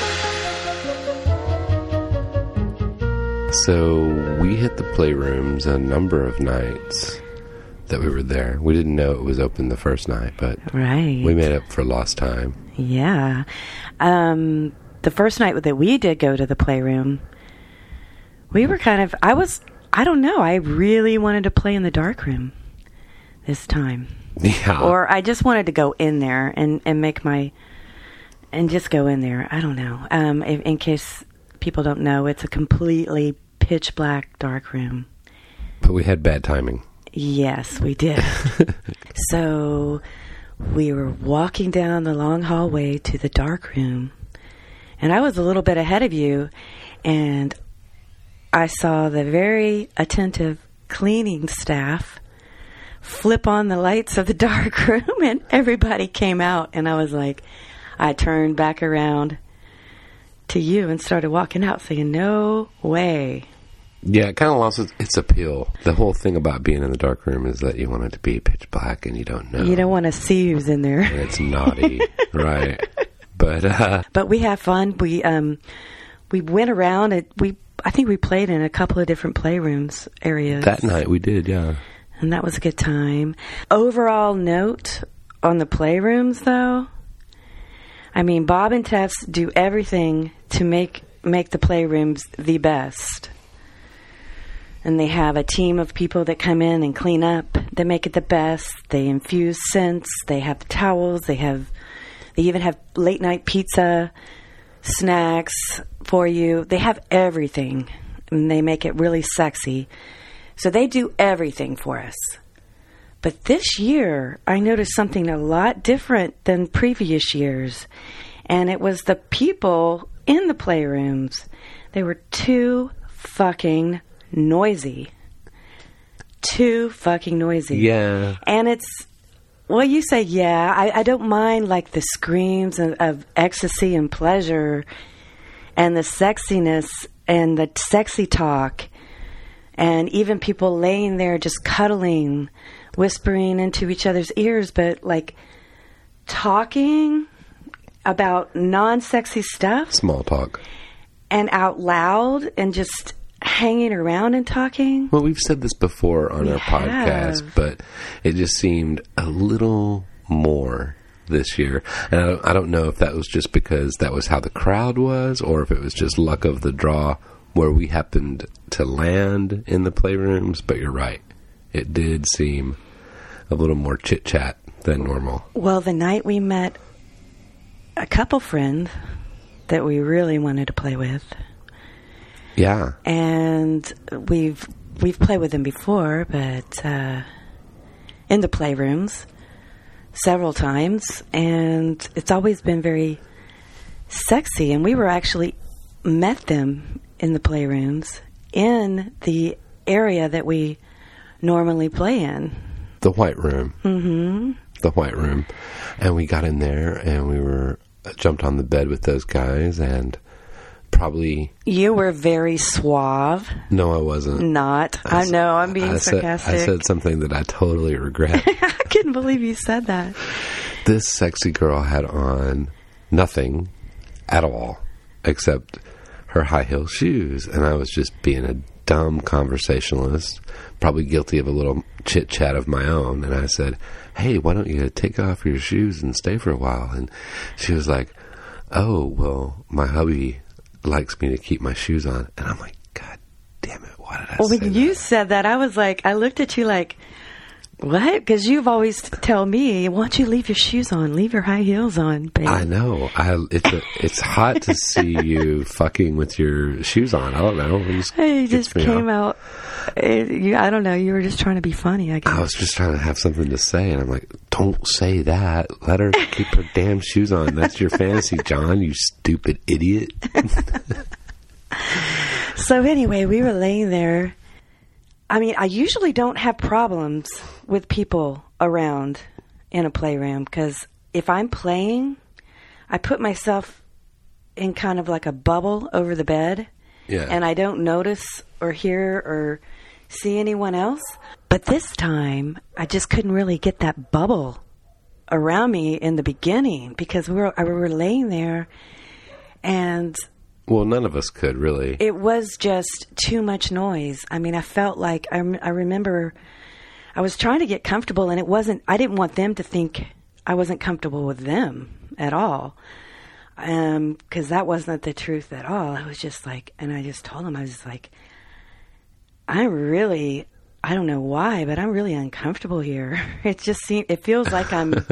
Speaker 2: So we hit the playrooms a number of nights that we were there. We didn't know it was open the first night, but
Speaker 3: Right.
Speaker 2: we made up for lost time.
Speaker 3: Yeah. Um, the first night that we did go to the playroom, we were kind of, I was, I don't know, I really wanted to play in the dark room this time.
Speaker 2: Yeah.
Speaker 3: Or I just wanted to go in there and, and make my, and just go in there. I don't know. Um, if, in case people don't know, it's a completely pitch black dark room.
Speaker 2: But we had bad timing.
Speaker 3: Yes, we did. So we were walking down the long hallway to the dark room, and I was a little bit ahead of you, and I saw the very attentive cleaning staff flip on the lights of the dark room, and everybody came out, and I was like, I turned back around to you and started walking out saying, no way.
Speaker 2: Yeah, it kind of lost its, its appeal. The whole thing about being in the dark room is that you want it to be pitch black and you don't know.
Speaker 3: You don't want to see who's in there.
Speaker 2: And it's naughty, right? But uh,
Speaker 3: but we have fun. We um we went around. And we I think we played in a couple of different playrooms areas.
Speaker 2: That night we did, yeah.
Speaker 3: And that was a good time. Overall note on the playrooms, though, I mean, Bob and Tess do everything to make make the playrooms the best. And they have a team of people that come in and clean up. They make it the best. They infuse scents. They have towels. They have. They even have late night pizza, snacks for you. They have everything, and they make it really sexy. So they do everything for us. But this year, I noticed something a lot different than previous years, and it was the people in the playrooms. They were too fucking noisy. Too fucking noisy.
Speaker 2: Yeah.
Speaker 3: And it's, well, you say, yeah, I, I don't mind like the screams of, of ecstasy and pleasure and the sexiness and the sexy talk and even people laying there just cuddling, whispering into each other's ears, but like talking about non-sexy stuff.
Speaker 2: Small talk.
Speaker 3: And out loud and just hanging around and talking.
Speaker 2: Well, we've said this before on
Speaker 3: we
Speaker 2: our podcast,
Speaker 3: have.
Speaker 2: but it just seemed a little more this year. And I don't, I don't know if that was just because that was how the crowd was or if it was just luck of the draw where we happened to land in the playrooms, but you're right. It did seem a little more chit-chat than normal.
Speaker 3: Well, the night we met a couple friend that we really wanted to play with.
Speaker 2: Yeah.
Speaker 3: And we've we've played with them before, but uh, in the playrooms several times, and it's always been very sexy. And we were actually met them in the playrooms in the area that we normally play in.
Speaker 2: The White Room.
Speaker 3: Mm-hmm.
Speaker 2: The White Room. And we got in there and we were jumped on the bed with those guys and probably...
Speaker 3: You were very suave.
Speaker 2: No, I wasn't.
Speaker 3: Not. I, I know, I'm being
Speaker 2: I
Speaker 3: sarcastic.
Speaker 2: Said, I said something that I totally regret.
Speaker 3: I couldn't believe you said that.
Speaker 2: This sexy girl had on nothing at all except her high heel shoes. And I was just being a dumb conversationalist, probably guilty of a little chit-chat of my own. And I said, hey, why don't you take off your shoes and stay for a while? And she was like, oh, well, my hubby likes me to keep my shoes on. And I'm like, God damn it, why did I
Speaker 3: well,
Speaker 2: say
Speaker 3: when
Speaker 2: that?
Speaker 3: you said that, I was like, I looked at you like, what? Because you've always tell me, why don't you leave your shoes on? Leave your high heels on, babe.
Speaker 2: I know. I, it's a, it's hot to see you fucking with your shoes on. I don't know. It just,
Speaker 3: you just came
Speaker 2: off.
Speaker 3: out. It, you, I don't know. You were just trying to be funny, I guess.
Speaker 2: I was just trying to have something to say, and I'm like, don't say that. Let her keep her damn shoes on. That's your fantasy, John, you stupid idiot.
Speaker 3: So anyway, we were laying there. I mean, I usually don't have problems with people around in a playroom because if I'm playing, I put myself in kind of like a bubble over the bed.
Speaker 2: Yeah.
Speaker 3: And I don't notice or hear or see anyone else. But this time, I just couldn't really get that bubble around me in the beginning because we were, we were laying there and...
Speaker 2: Well, none of us could, really.
Speaker 3: It was just too much noise. I mean, I felt like, I, I remember I was trying to get comfortable and it wasn't, I didn't want them to think I wasn't comfortable with them at all. Um, because that wasn't the truth at all. I was just like, and I just told them, I was just like, I really, I don't know why, but I'm really uncomfortable here. It just seems, it feels like I'm,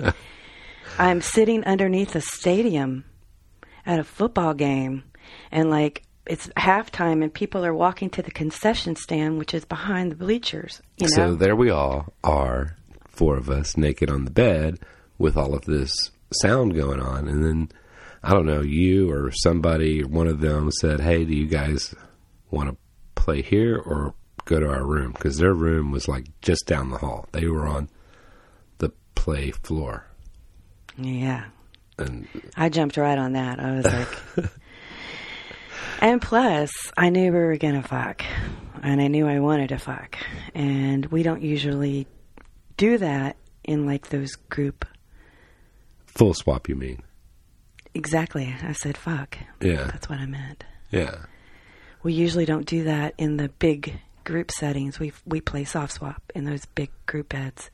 Speaker 3: I'm sitting underneath a stadium at a football game. And like it's halftime and people are walking to the concession stand, which is behind the bleachers. You know?
Speaker 2: So there we all are, four of us naked on the bed with all of this sound going on. And then, I don't know, you or somebody, one of them said, hey, do you guys want to play here or go to our room? Because their room was like just down the hall. They were on the play floor.
Speaker 3: Yeah.
Speaker 2: And
Speaker 3: I jumped right on that. I was like... And plus, I knew we were going to fuck. And I knew I wanted to fuck. And we don't usually do that in like those group...
Speaker 2: Full swap, you mean?
Speaker 3: Exactly. I said fuck.
Speaker 2: Yeah.
Speaker 3: That's what I meant.
Speaker 2: Yeah.
Speaker 3: We usually don't do that in the big group settings. We we play soft swap in those big group beds.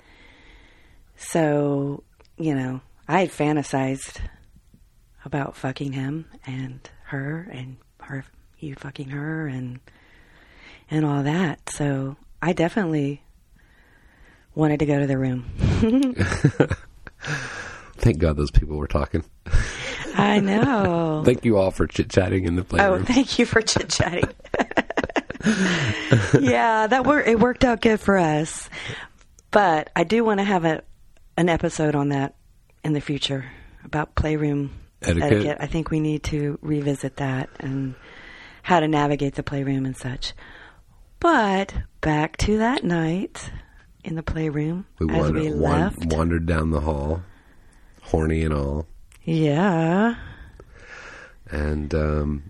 Speaker 3: So, you know, I had fantasized about fucking him and her and her, you fucking her and and all that. So I definitely wanted to go to the room.
Speaker 2: Thank God those people were talking.
Speaker 3: I know.
Speaker 2: Thank you all for chit-chatting in the playroom.
Speaker 3: Oh, thank you for chit-chatting. Yeah, that wor- it worked out good for us. But I do want to have a an episode on that in the future about playroom etiquette. etiquette. I think we need to revisit that and how to navigate the playroom and such. But back to that night in the playroom
Speaker 2: we
Speaker 3: as
Speaker 2: wandered,
Speaker 3: we left.
Speaker 2: wandered down the hall, horny and all.
Speaker 3: Yeah.
Speaker 2: And um,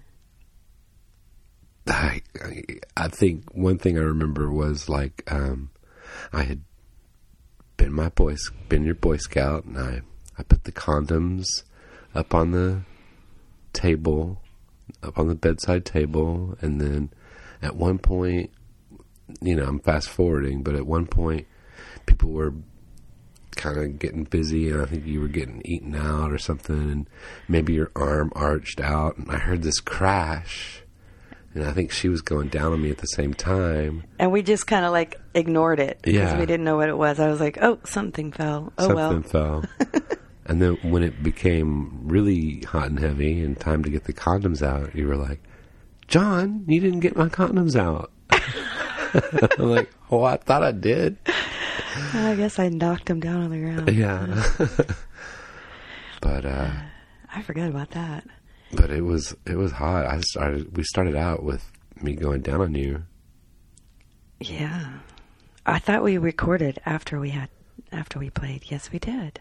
Speaker 2: I, I think one thing I remember was like um, I had been my boy, been your Boy Scout, and I, I put the condoms up on the table, up on the bedside table, and then at one point, you know, I'm fast forwarding, but at one point, people were kind of getting busy, and I think you were getting eaten out or something, and maybe your arm arched out, and I heard this crash, and I think she was going down on me at the same time.
Speaker 3: And we just kind of like ignored it because
Speaker 2: Yeah.
Speaker 3: we didn't know what it was. I was like, oh, something fell. Oh,
Speaker 2: Something
Speaker 3: well.
Speaker 2: fell. And then when it became really hot and heavy and time to get the condoms out, you were like, John, you didn't get my condoms out. I'm like, oh, I thought I did.
Speaker 3: I guess I knocked him down on the ground.
Speaker 2: Yeah. But uh,
Speaker 3: I forgot about that.
Speaker 2: but it was it was hot. I started. We started out with me going down on you.
Speaker 3: Yeah. I thought we recorded after we had after we played. Yes, we did.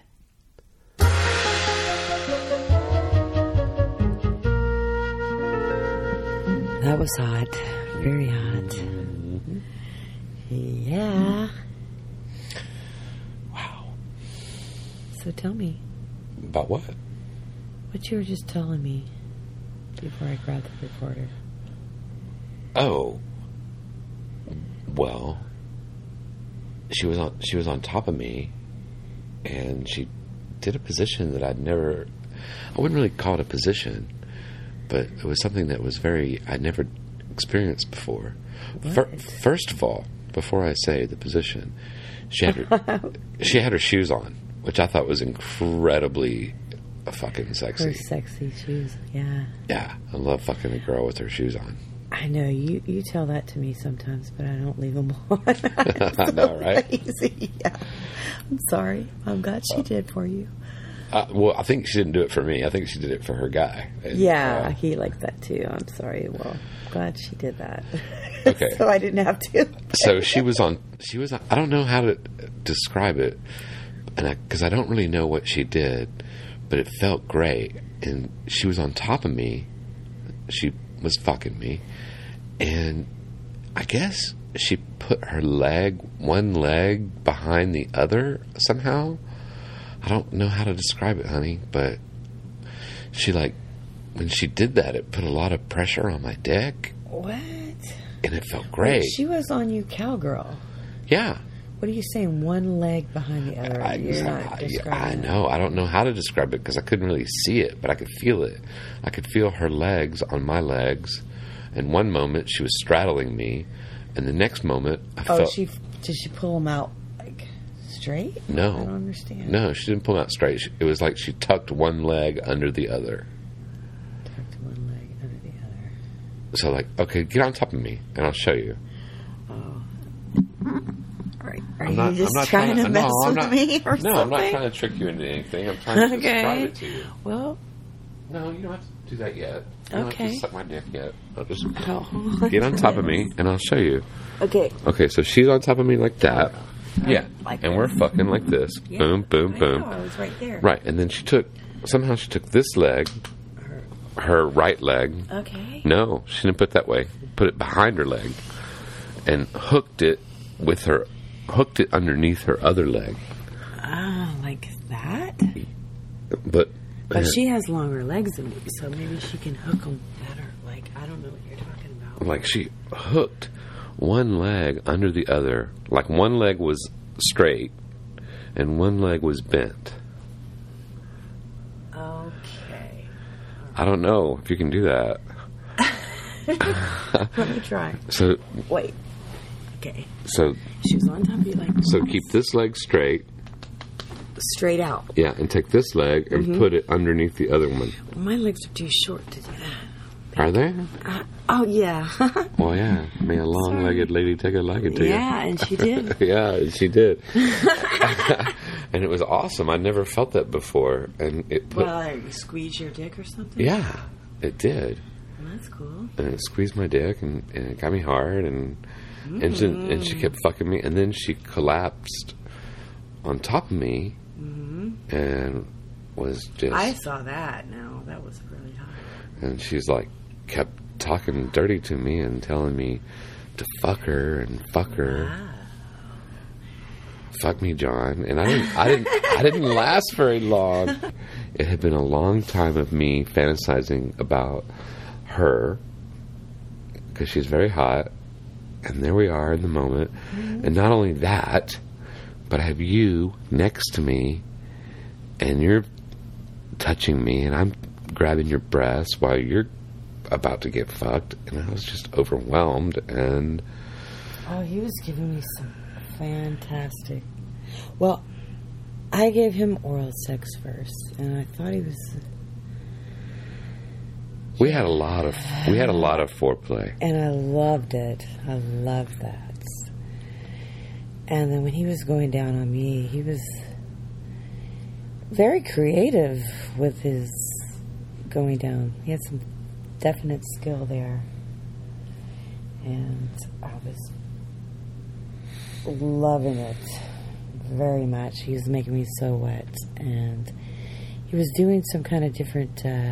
Speaker 3: That was hot. Very hot.
Speaker 2: Mm-hmm.
Speaker 3: Yeah.
Speaker 2: Wow.
Speaker 3: So tell me,
Speaker 2: About what?
Speaker 3: what you were just telling me before I grabbed the recorder.
Speaker 2: Oh. Well, she was on she was on top of me, and she did a position that I'd never. I wouldn't really call it a position, but it was something that was very I'd never experienced before. Fir- first of all, before I say the position, she had her she had her shoes on, which I thought was incredibly fucking sexy.
Speaker 3: Her sexy shoes, yeah.
Speaker 2: Yeah, I love fucking a girl with her shoes on.
Speaker 3: I know, you, you tell that to me sometimes, but I don't leave them on.
Speaker 2: I know, right?
Speaker 3: Lazy. Yeah. I'm sorry. I'm glad she did for you.
Speaker 2: Uh, well, I think she didn't do it for me. I think she did it for her guy. And,
Speaker 3: Yeah,
Speaker 2: uh,
Speaker 3: he liked that too. I'm sorry. Well, glad she did that.
Speaker 2: Okay.
Speaker 3: So I didn't have to.
Speaker 2: so she was on. She was. I don't know how to describe it, and because I, I don't really know what she did, but it felt great. And she was on top of me. She was fucking me, and I guess she put her leg, one leg, behind the other somehow. I don't know how to describe it, honey, but she, like, when she did that, it put a lot of pressure on my dick.
Speaker 3: What?
Speaker 2: And it felt great.
Speaker 3: She was on you, cowgirl.
Speaker 2: Yeah.
Speaker 3: What are you saying? One leg behind the other.
Speaker 2: I,
Speaker 3: You're not
Speaker 2: I,
Speaker 3: describing
Speaker 2: I
Speaker 3: it.
Speaker 2: know. I don't know how to describe it because I couldn't really see it, but I could feel it. I could feel her legs on my legs. And one moment, she was straddling me. And the next moment, I
Speaker 3: Oh,
Speaker 2: felt...
Speaker 3: she did she pull them out, like, straight?
Speaker 2: No.
Speaker 3: I don't understand.
Speaker 2: No, she didn't pull them out straight. She, it was like she tucked one leg under the other.
Speaker 3: Tucked one leg under the other.
Speaker 2: so like, okay, get on top of me, and I'll show you.
Speaker 5: Oh. Are, are
Speaker 2: I'm
Speaker 5: you
Speaker 2: not,
Speaker 5: just
Speaker 2: I'm not
Speaker 5: trying,
Speaker 2: trying
Speaker 5: to mess
Speaker 2: no, I'm
Speaker 5: with
Speaker 2: not,
Speaker 5: me or
Speaker 2: no,
Speaker 5: something?
Speaker 2: I'm not trying to trick you into anything. I'm trying to
Speaker 5: Okay.
Speaker 2: describe it to you.
Speaker 5: Well,
Speaker 2: no, you don't have to do that yet. You don't
Speaker 5: Okay.
Speaker 2: have to suck my dick yet. I'll just
Speaker 5: Oh.
Speaker 2: get on top of me, and I'll show you.
Speaker 5: Okay.
Speaker 2: Okay, so she's on top of me like that. Yeah,
Speaker 5: Like
Speaker 2: and
Speaker 5: that.
Speaker 2: we're fucking like this.
Speaker 5: Yeah,
Speaker 2: boom, boom,
Speaker 5: I
Speaker 2: boom.
Speaker 5: know, I was right there.
Speaker 2: Right, and then she took, somehow she took this leg, her right leg.
Speaker 5: Okay.
Speaker 2: No, she didn't put it that way. Put it behind her leg, and hooked it with her, hooked it underneath her other leg.
Speaker 5: Oh, like that?
Speaker 2: But,
Speaker 5: But she has longer legs than me, so maybe she can hook them better. Like, I don't know what you're talking about.
Speaker 2: like she hooked one leg under the other. Like one leg was straight, and one leg was bent.
Speaker 5: Okay.
Speaker 2: I don't know if you can do that.
Speaker 5: Let me try.
Speaker 2: So
Speaker 5: Wait. Okay.
Speaker 2: so
Speaker 5: She was on top of you like
Speaker 2: so keep this leg straight,
Speaker 5: straight out.
Speaker 2: yeah, and take this leg and
Speaker 5: Mhm.
Speaker 2: put it underneath the other one.
Speaker 5: Well, my legs are too short to do that.
Speaker 2: Are they?
Speaker 5: Uh, oh, yeah.
Speaker 2: Well, yeah. May a long-legged lady take a liking to you.
Speaker 5: Yeah, and she did.
Speaker 2: Yeah, she did. And it was awesome. I never felt that before, and it put.
Speaker 5: Well, like, you squeeze your dick or something?
Speaker 2: Yeah, it did.
Speaker 5: Well, that's cool.
Speaker 2: And it squeezed my dick, and, and it got me hard, and and, she, and she kept fucking me, and then she collapsed on top of me,
Speaker 5: Mm-hmm.
Speaker 2: and was just.
Speaker 5: I saw that. No, that was really hot.
Speaker 2: And she's like, kept talking dirty to me and telling me to fuck her and fuck her.
Speaker 5: Wow.
Speaker 2: Fuck me, John. And I didn't, I didn't, I didn't last very long. It had been a long time of me fantasizing about her because she's very hot, and there we are in the moment. Mm-hmm. And not only that, but I have you next to me, and you're touching me, and I'm grabbing your breasts while you're about to get fucked, and I was just overwhelmed. And
Speaker 5: Oh, he was giving me some fantastic. Well, I gave him oral sex first, and I thought he was.
Speaker 2: we had a lot of we had a lot of foreplay.
Speaker 5: And I loved it. I loved that. And then when he was going down on me, he was very creative with his going down. He had some definite skill there. And I was loving it very much. He was making me so wet. And he was doing some kind of different, uh,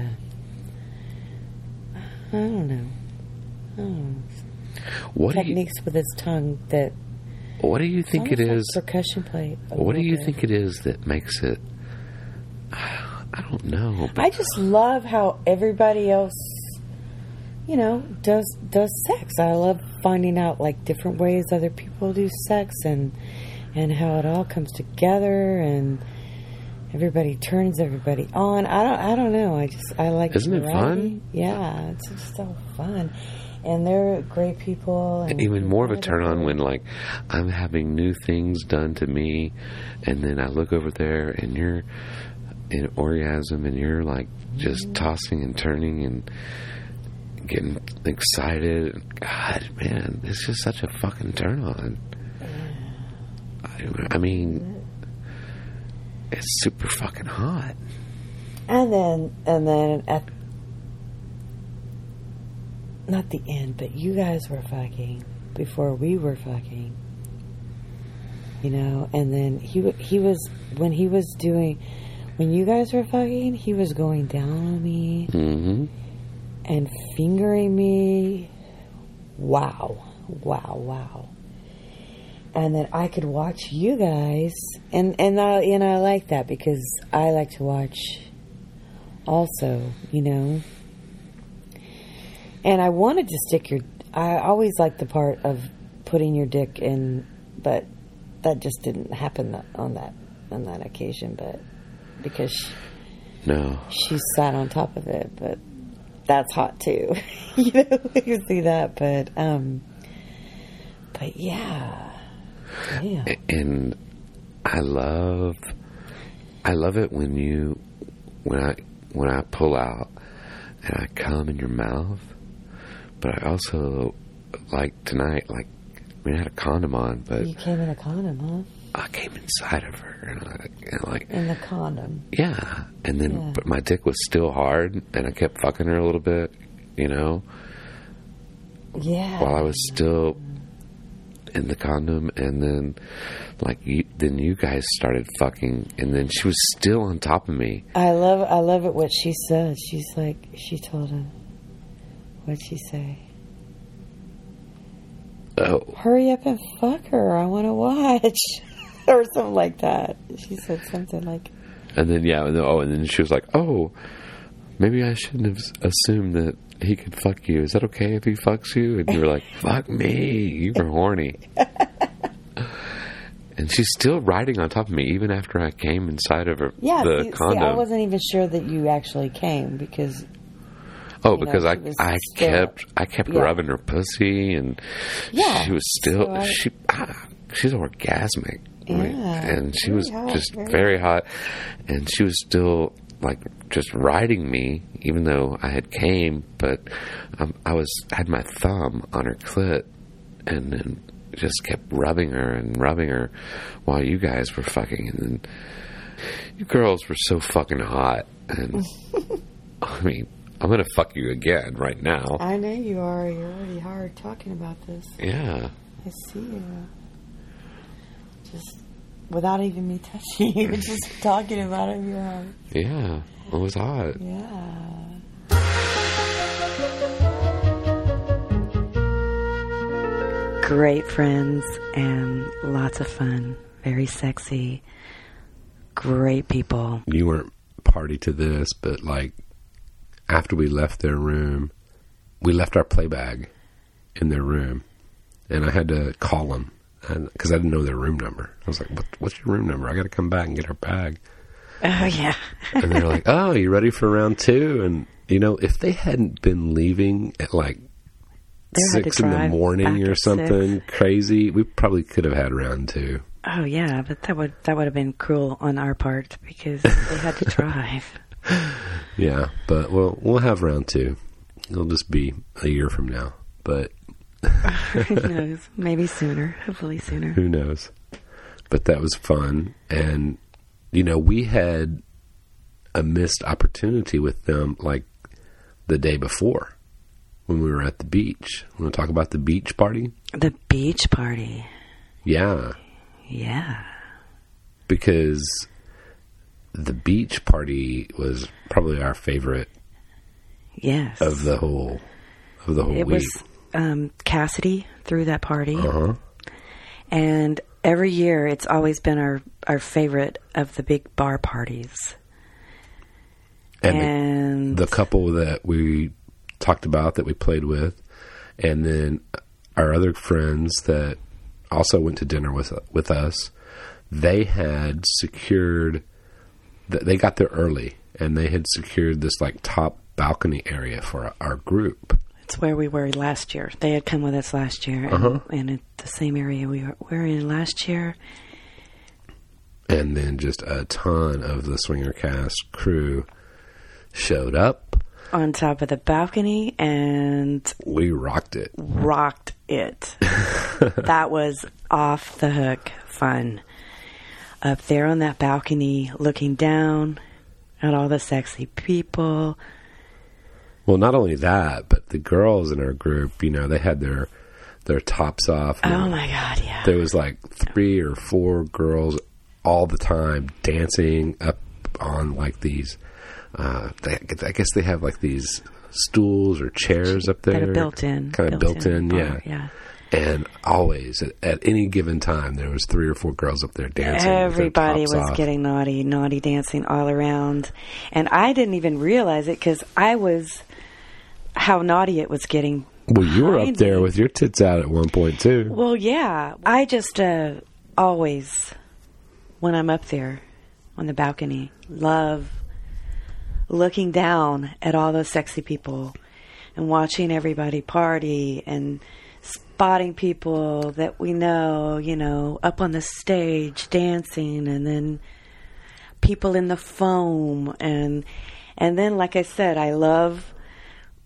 Speaker 5: I don't know. I don't know.
Speaker 2: What do you-
Speaker 5: techniques with his tongue that.
Speaker 2: What do you think it
Speaker 5: almost like
Speaker 2: is?
Speaker 5: percussion plate. a
Speaker 2: What do
Speaker 5: little
Speaker 2: you
Speaker 5: bit.
Speaker 2: think it is that makes it? I don't know. But
Speaker 5: I just love how everybody else, you know, does does sex. I love finding out like different ways other people do sex and and how it all comes together and everybody turns everybody on. I don't I don't know. I just I like
Speaker 2: Isn't it
Speaker 5: variety.
Speaker 2: fun?
Speaker 5: Yeah, it's just so fun. And they're great people. And
Speaker 2: even more of a turn on when like I'm having new things done to me, and then I look over there and you're in orgasm and you're like just
Speaker 5: Mm-hmm.
Speaker 2: tossing and turning and getting excited. God, man, it's just such a fucking turn on. I, I mean, it's super fucking hot.
Speaker 5: And then, and then at not the end, but you guys were fucking before we were fucking, you know. And then he wa- he was when he was doing when you guys were fucking, he was going down on me
Speaker 2: Mm-hmm.
Speaker 5: and fingering me. Wow, wow, wow. And then I could watch you guys, and and I and I like that because I like to watch also, you know. And I wanted to stick your. I always liked the part of putting your dick in, but that just didn't happen that, on that on that occasion. But because she,
Speaker 2: No.
Speaker 5: she sat on top of it, but that's hot too. You know, you see that, but um, but yeah, yeah.
Speaker 2: And I love, I love it when you, when I, when I pull out and I come in your mouth, but I also, like, tonight, like, I mean, I had a condom on, but...
Speaker 5: You came in a condom, huh?
Speaker 2: I came inside of her, and, I, and like...
Speaker 5: In the condom.
Speaker 2: Yeah. And then,
Speaker 5: Yeah.
Speaker 2: but my dick was still hard, and I kept fucking her a little bit, you know?
Speaker 5: Yeah.
Speaker 2: While I was still in the condom, and then, like, you, then you guys started fucking, and then she was still on top of me.
Speaker 5: I love I love it what she said. She's like, she told him, what'd she say?
Speaker 2: Oh.
Speaker 5: Hurry up and fuck her. I want to watch. Or something like that. She said something like...
Speaker 2: And then, yeah, and then, oh, and then she was like, oh, maybe I shouldn't have assumed that he could fuck you. Is that okay if he fucks you? And you were like, fuck me. You were horny. And she's still riding on top of me even after I came inside of her,
Speaker 5: Yeah,
Speaker 2: the
Speaker 5: see,
Speaker 2: condom.
Speaker 5: see, I wasn't even sure that you actually came because...
Speaker 2: Oh,
Speaker 5: you
Speaker 2: because
Speaker 5: know,
Speaker 2: I
Speaker 5: she was
Speaker 2: I
Speaker 5: still-
Speaker 2: kept I kept
Speaker 5: Yeah.
Speaker 2: rubbing her pussy, and
Speaker 5: Yeah.
Speaker 2: she was still
Speaker 5: So I-
Speaker 2: she ah, she's orgasmic, I mean,
Speaker 5: Yeah.
Speaker 2: and she
Speaker 5: Very
Speaker 2: was
Speaker 5: hot,
Speaker 2: just
Speaker 5: very
Speaker 2: very hot, and she was still like just riding me, even though I had came, but um, I was had my thumb on her clit, and then just kept rubbing her and rubbing her while you guys were fucking, and then you girls were so fucking hot, and I mean. I'm going to fuck you again right now.
Speaker 5: I know you are. You're already hard talking about this.
Speaker 2: Yeah.
Speaker 5: I see you. Just without even me touching you, just talking about it, you're hard.
Speaker 2: Yeah. It was hot.
Speaker 5: Yeah.
Speaker 3: Great friends and lots of fun. Very sexy. Great people.
Speaker 2: You weren't party to this, but like after we left their room, we left our play bag in their room, and I had to call them because I didn't know their room number. I was like, what, what's your room number? I got to come back and get our bag.
Speaker 3: Oh, yeah.
Speaker 2: And they're like, oh, you ready for round two? And, you know, if they hadn't been leaving at like
Speaker 3: They had to
Speaker 2: six in the
Speaker 3: drive
Speaker 2: morning
Speaker 3: back
Speaker 2: or
Speaker 3: at
Speaker 2: something
Speaker 3: six.
Speaker 2: crazy, we probably could have had round two.
Speaker 3: Oh, yeah, but that would that would have been cruel on our part because they had to drive.
Speaker 2: Yeah, but we'll we'll have round two. It'll just be a year from now, but
Speaker 3: Who knows? Maybe sooner. Hopefully sooner.
Speaker 2: who knows? But that was fun, and you know we had a missed opportunity with them like the day before when we were at the beach. Want to talk about the beach party?
Speaker 3: The beach party.
Speaker 2: Yeah,
Speaker 3: Yeah.
Speaker 2: because the beach party was probably our favorite
Speaker 3: Yes.
Speaker 2: of the whole of the whole
Speaker 3: It
Speaker 2: week.
Speaker 3: was um, Cassidy threw that party.
Speaker 2: Uh-huh.
Speaker 3: And every year it's always been our, our favorite of the big bar parties.
Speaker 2: And,
Speaker 3: And
Speaker 2: the, the couple that we talked about that we played with, and then our other friends that also went to dinner with with us, they had secured, th- they got there early, and they had secured this like top balcony area for our group.
Speaker 3: it's where we were last year. They had come with us last year. And,
Speaker 2: Uh-huh.
Speaker 3: and it's the same area we were, were in last year.
Speaker 2: And then just a ton of the Swinger Cast crew showed up.
Speaker 3: On top of the balcony, and
Speaker 2: We rocked it.
Speaker 3: rocked it. That was off the hook fun. Up there on that balcony, looking down at all the sexy people.
Speaker 2: Well, not only that, but the girls in our group, you know, they had their their tops off.
Speaker 3: Oh
Speaker 2: And
Speaker 3: my God, yeah.
Speaker 2: There was like three or four girls all the time dancing up on like these. Uh, they, I guess they have like these stools or chairs up there
Speaker 3: That are built in.
Speaker 2: kind of built, in,
Speaker 3: bar,
Speaker 2: yeah.
Speaker 3: yeah.
Speaker 2: And always at, at any given time, there was three or four girls up there dancing. with their
Speaker 3: Everybody
Speaker 2: tops
Speaker 3: was
Speaker 2: off.
Speaker 3: getting naughty, naughty dancing all around. And I didn't even realize it because I was, how naughty it was getting.
Speaker 2: Well, you were up
Speaker 3: behind
Speaker 2: there
Speaker 3: me.
Speaker 2: with your tits out at one point too.
Speaker 3: Well, yeah. I just uh, always, when I'm up there on the balcony, love looking down at all those sexy people and watching everybody party and spotting people that we know, you know, up on the stage dancing, and then people in the foam, and and then, like I said, I love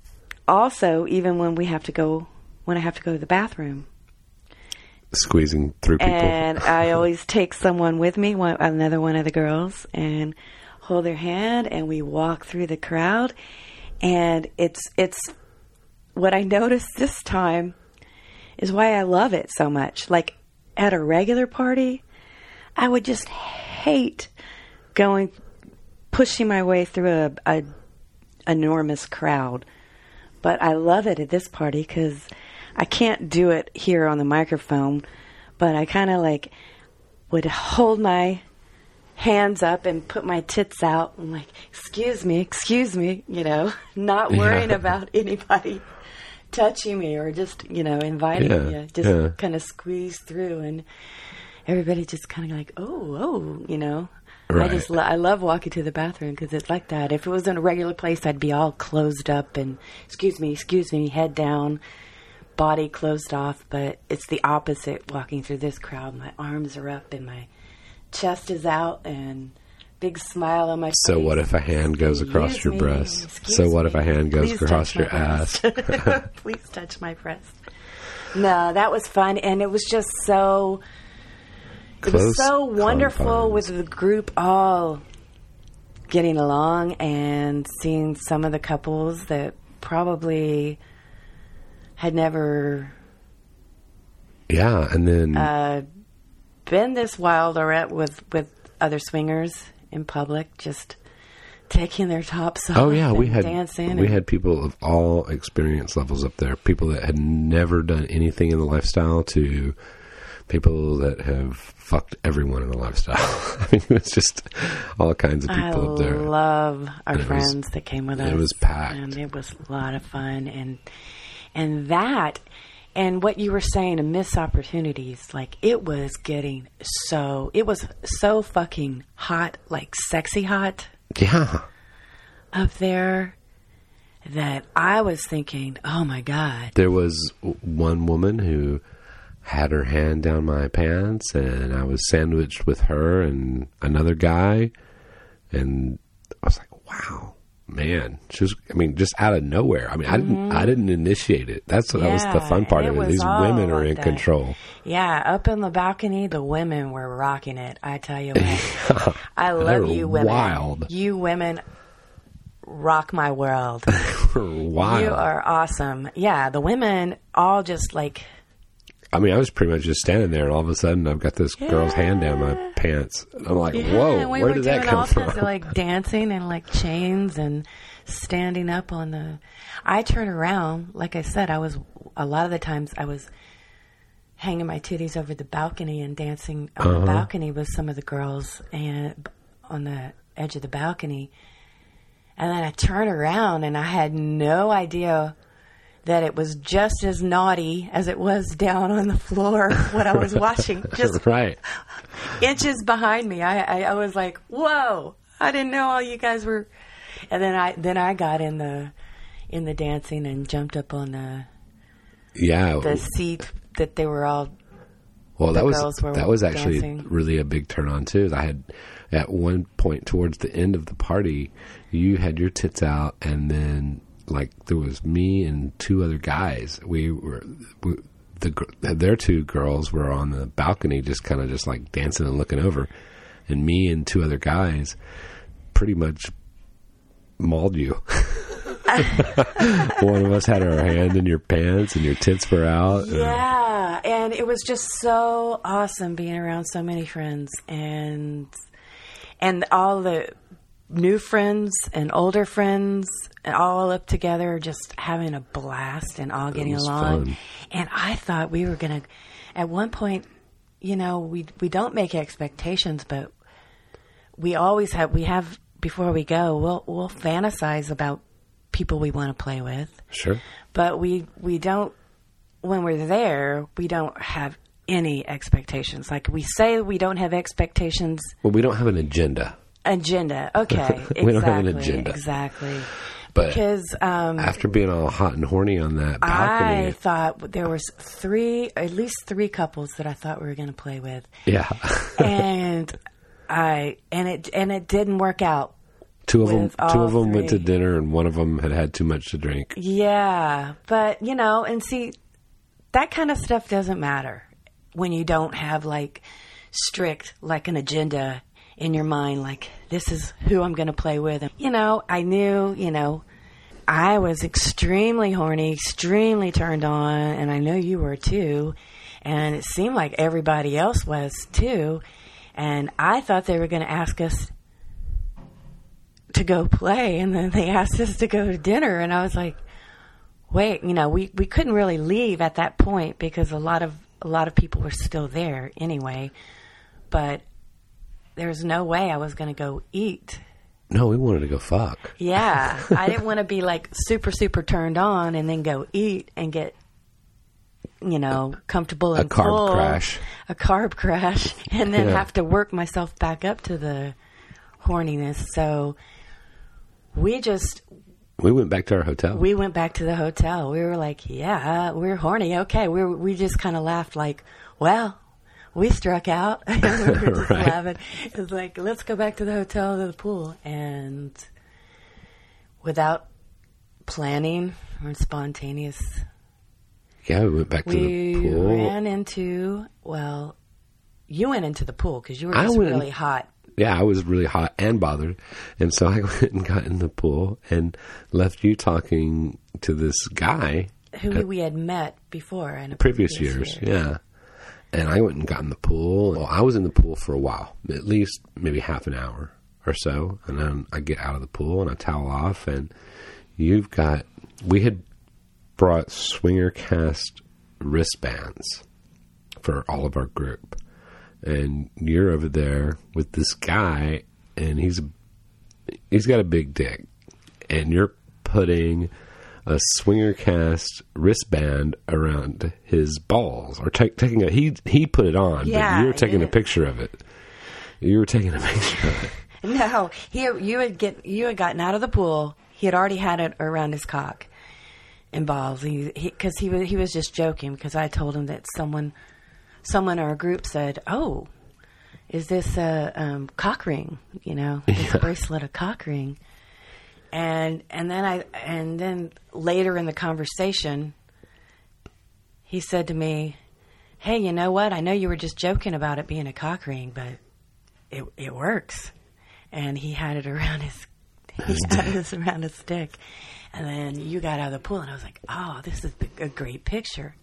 Speaker 3: also even when we have to go, when I have to go to the bathroom.
Speaker 2: Squeezing through people.
Speaker 3: And I always take someone with me, one, another one of the girls, and hold their hand, and we walk through the crowd. And it's it's what I noticed this time is why I love it so much. Like at a regular party, I would just hate going, pushing my way through a, a enormous crowd. But I love it at this party because I can't do it here on the microphone, but I kind of like would hold my hands up and put my tits out and like, excuse me, excuse me, you know, not worrying
Speaker 2: Yeah.
Speaker 3: about anybody touching me or just, you know, inviting
Speaker 2: Yeah,
Speaker 3: you. Just
Speaker 2: yeah.
Speaker 3: kind of squeeze through, and everybody just kind of like, oh, oh, you know.
Speaker 2: Right.
Speaker 3: I just lo- I love walking to the bathroom because it's like that. If it was in a regular place, I'd be all closed up and, excuse me, excuse me, head down, body closed off. But it's the opposite walking through this crowd. My arms are up and my chest is out and big smile on my face.
Speaker 2: So what if a hand goes across
Speaker 3: Excuse
Speaker 2: your
Speaker 3: me,
Speaker 2: breast?
Speaker 3: excuse
Speaker 2: So what
Speaker 3: me.
Speaker 2: if a hand goes
Speaker 3: Please
Speaker 2: across
Speaker 3: touch
Speaker 2: your
Speaker 3: my
Speaker 2: ass?
Speaker 3: breast. Please touch my breast. No, that was fun, and it was just so... It was
Speaker 2: Close
Speaker 3: so wonderful
Speaker 2: confines.
Speaker 3: with the group all getting along and seeing some of the couples that probably had never
Speaker 2: Yeah, and then
Speaker 3: uh, been this wild or at with with other swingers in public, just taking their tops off.
Speaker 2: oh yeah, we
Speaker 3: and
Speaker 2: had
Speaker 3: dancing.
Speaker 2: we
Speaker 3: and-
Speaker 2: had people of all experience levels up there. People that had never done anything in the lifestyle to people that have fucked everyone in the lifestyle. I mean, it was just all kinds of people
Speaker 3: I
Speaker 2: up there.
Speaker 3: love our
Speaker 2: And it was-
Speaker 3: friends that came with us.
Speaker 2: it was packed.
Speaker 3: and it was a lot of fun. And and that, and what you were saying, missed opportunities. Like it was getting so, it was so fucking hot, like sexy hot
Speaker 2: Yeah,
Speaker 3: up there that I was thinking, oh my god.
Speaker 2: there was w- one woman who had her hand down my pants, and I was sandwiched with her and another guy, and I was like, "Wow, man!" She was, I mean, just out of nowhere. I mean, I didn't, I didn't initiate it. That's what that was the
Speaker 3: Yeah,
Speaker 2: fun part
Speaker 3: it
Speaker 2: of it.
Speaker 3: was
Speaker 2: These
Speaker 3: all
Speaker 2: women are
Speaker 3: like
Speaker 2: in
Speaker 3: that.
Speaker 2: control.
Speaker 3: Yeah, up in the balcony, the women were rocking it. I tell you what. I
Speaker 2: They
Speaker 3: love
Speaker 2: were
Speaker 3: you women.
Speaker 2: wild.
Speaker 3: You women rock my world.
Speaker 2: Wild.
Speaker 3: You are awesome. Yeah, the women all just like,
Speaker 2: I mean, I was pretty much just standing there, and all of a sudden, I've got this girl's hand down my pants. And I'm like,
Speaker 3: yeah,
Speaker 2: "Whoa,
Speaker 3: and we
Speaker 2: where
Speaker 3: were
Speaker 2: did that
Speaker 3: doing
Speaker 2: come
Speaker 3: all
Speaker 2: from?"
Speaker 3: kinds of like dancing and like chains and standing up on the. I turned around, like I said, I was a lot of the times I was hanging my titties over the balcony and dancing on
Speaker 2: Uh-huh.
Speaker 3: the balcony with some of the girls and on the edge of the balcony. And then I turned around and I had no idea that it was just as naughty as it was down on the floor when I was watching, just
Speaker 2: right.
Speaker 3: inches behind me. I, I, I was like, whoa, I didn't know all you guys were. And then I then I got in the in the dancing and jumped up on the
Speaker 2: Yeah.
Speaker 3: the seat that they were all.
Speaker 2: Well,
Speaker 3: the
Speaker 2: that was
Speaker 3: girls were
Speaker 2: that was actually
Speaker 3: dancing.
Speaker 2: really a big turn on too. I had at one point towards the end of the party, you had your tits out, and then like there was me and two other guys. We were we, the gr- their two girls were on the balcony, just kind of just like dancing and looking over, and me and two other guys pretty much mauled you. One of us had our hand in your pants, and your tits were out. and-
Speaker 3: Yeah, and it was just so awesome being around so many friends and and all the new friends and older friends and all up together just having a blast and all getting
Speaker 2: was
Speaker 3: along.
Speaker 2: fun.
Speaker 3: And I thought we were going to at one point, you know, we we don't make expectations, but we always have we have before we go, we'll we'll fantasize about people we want to play with.
Speaker 2: Sure.
Speaker 3: But we we don't when we're there, we don't have any expectations. Like we say we don't have expectations.
Speaker 2: Well, we don't have an agenda.
Speaker 3: Agenda. Okay. Exactly.
Speaker 2: We don't have an agenda.
Speaker 3: Exactly.
Speaker 2: But
Speaker 3: because um,
Speaker 2: after being all hot and horny on that balcony,
Speaker 3: I thought there was three, at least three couples that I thought we were going to play with,
Speaker 2: yeah,
Speaker 3: and I and it and it didn't work out
Speaker 2: Two of them,
Speaker 3: with
Speaker 2: two
Speaker 3: all
Speaker 2: of them went to
Speaker 3: three.
Speaker 2: dinner, and one of them had had too much to drink.
Speaker 3: Yeah, but you know, and see, that kind of stuff doesn't matter when you don't have like strict, like an agenda in your mind, like this is who I'm going to play with. You know, I knew, you know, I was extremely horny, extremely turned on, and I know you were too. And it seemed like everybody else was too. And I thought they were going to ask us to go play, and then they asked us to go to dinner. And I was like, wait, you know, we, we couldn't really leave at that point because a lot of a lot of people were still there anyway. But there's no way I was going to go eat.
Speaker 2: No, we wanted to go fuck.
Speaker 3: Yeah, I didn't want to be like super, super turned on and then go eat and get, you know, comfortable and
Speaker 2: a carb
Speaker 3: full,
Speaker 2: crash.
Speaker 3: a carb crash, and then
Speaker 2: Yeah.
Speaker 3: have to work myself back up to the horniness. So we just
Speaker 2: We went back to our hotel.
Speaker 3: we went back to the hotel. We were like, yeah, we're horny. Okay, we were, we just kind of laughed like, well, we struck out. We were just
Speaker 2: Right.
Speaker 3: laughing. It was like, let's go back to the hotel, to the pool. And without planning or spontaneous,
Speaker 2: Yeah, we went back to
Speaker 3: we
Speaker 2: the pool.
Speaker 3: ran into, well, you went into the pool because you were
Speaker 2: I
Speaker 3: just
Speaker 2: went in-
Speaker 3: really hot.
Speaker 2: Yeah, I was really hot and bothered. And so I went and got in the pool and left you talking to this guy.
Speaker 3: Who
Speaker 2: at
Speaker 3: we had met before in a
Speaker 2: previous,
Speaker 3: previous
Speaker 2: years.
Speaker 3: year.
Speaker 2: Yeah. And I went and got in the pool. Well, I was in the pool for a while, at least maybe half an hour or so. And then I get out of the pool and I towel off. And you've got, we had brought Swinger Cast wristbands for all of our group. And you're over there with this guy, and he's he's got a big dick, and you're putting a Swinger Cast wristband around his balls, or ta- taking a he he put it on,
Speaker 3: Yeah,
Speaker 2: but you were taking
Speaker 3: yeah.
Speaker 2: a picture of it. You were taking a picture of it.
Speaker 3: No, he you had get you had gotten out of the pool. He had already had it around his cock and balls. He because he, he was he was just joking because I told him that someone someone in our group said, "Oh, is this a um, cock ring? You know, this
Speaker 2: Yeah.
Speaker 3: bracelet a cock ring?" And and then I and then later in the conversation, he said to me, "Hey, you know what? I know you were just joking about it being a cock ring, but it it works." And he had it around his he had it around his stick. And then you got out of the pool, and I was like, "Oh, this is a great picture."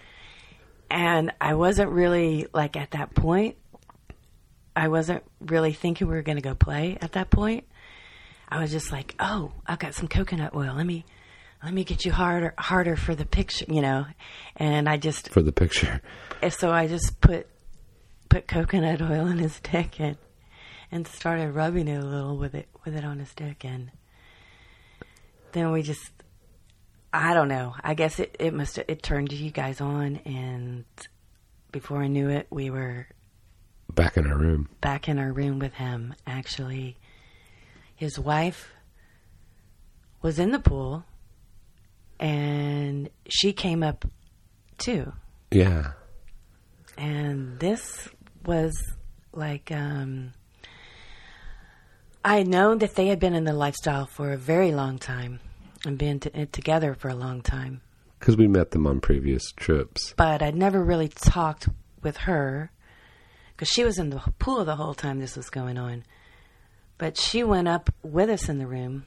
Speaker 3: And I wasn't really like at that point. I wasn't really thinking we were going to go play at that point. I was just like, "Oh, I've got some coconut oil. Let me let me get you harder harder for the picture, you know." And I just
Speaker 2: For the picture.
Speaker 3: and so I just put put coconut oil in his dick and and started rubbing it a little with it with it on his dick, and then we just I don't know. I guess it it must it turned you guys on, and before I knew it, we were
Speaker 2: Back in our room.
Speaker 3: back in our room with him. Actually, his wife was in the pool, and she came up too.
Speaker 2: Yeah.
Speaker 3: And this was like, um, I had known that they had been in the lifestyle for a very long time and been to, together for a long time.
Speaker 2: Because we met them on previous trips.
Speaker 3: But I'd never really talked with her because she was in the pool the whole time this was going on. But she went up with us in the room,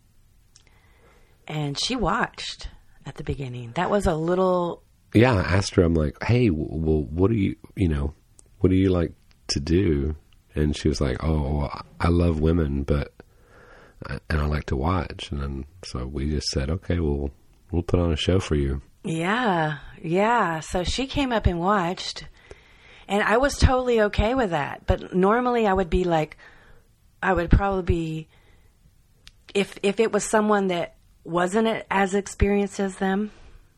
Speaker 3: and she watched at the beginning. That was a little...
Speaker 2: Yeah, I asked her, I'm like, hey, w- well, what do you, you know, what do you like to do? And she was like, oh, well, I love women, but, I, and I like to watch. And then, so we just said, okay, well, we'll put on a show for you.
Speaker 3: Yeah, yeah. So she came up and watched, and I was totally okay with that. But normally I would be like, I would probably be, if if it was someone that wasn't as experienced as them,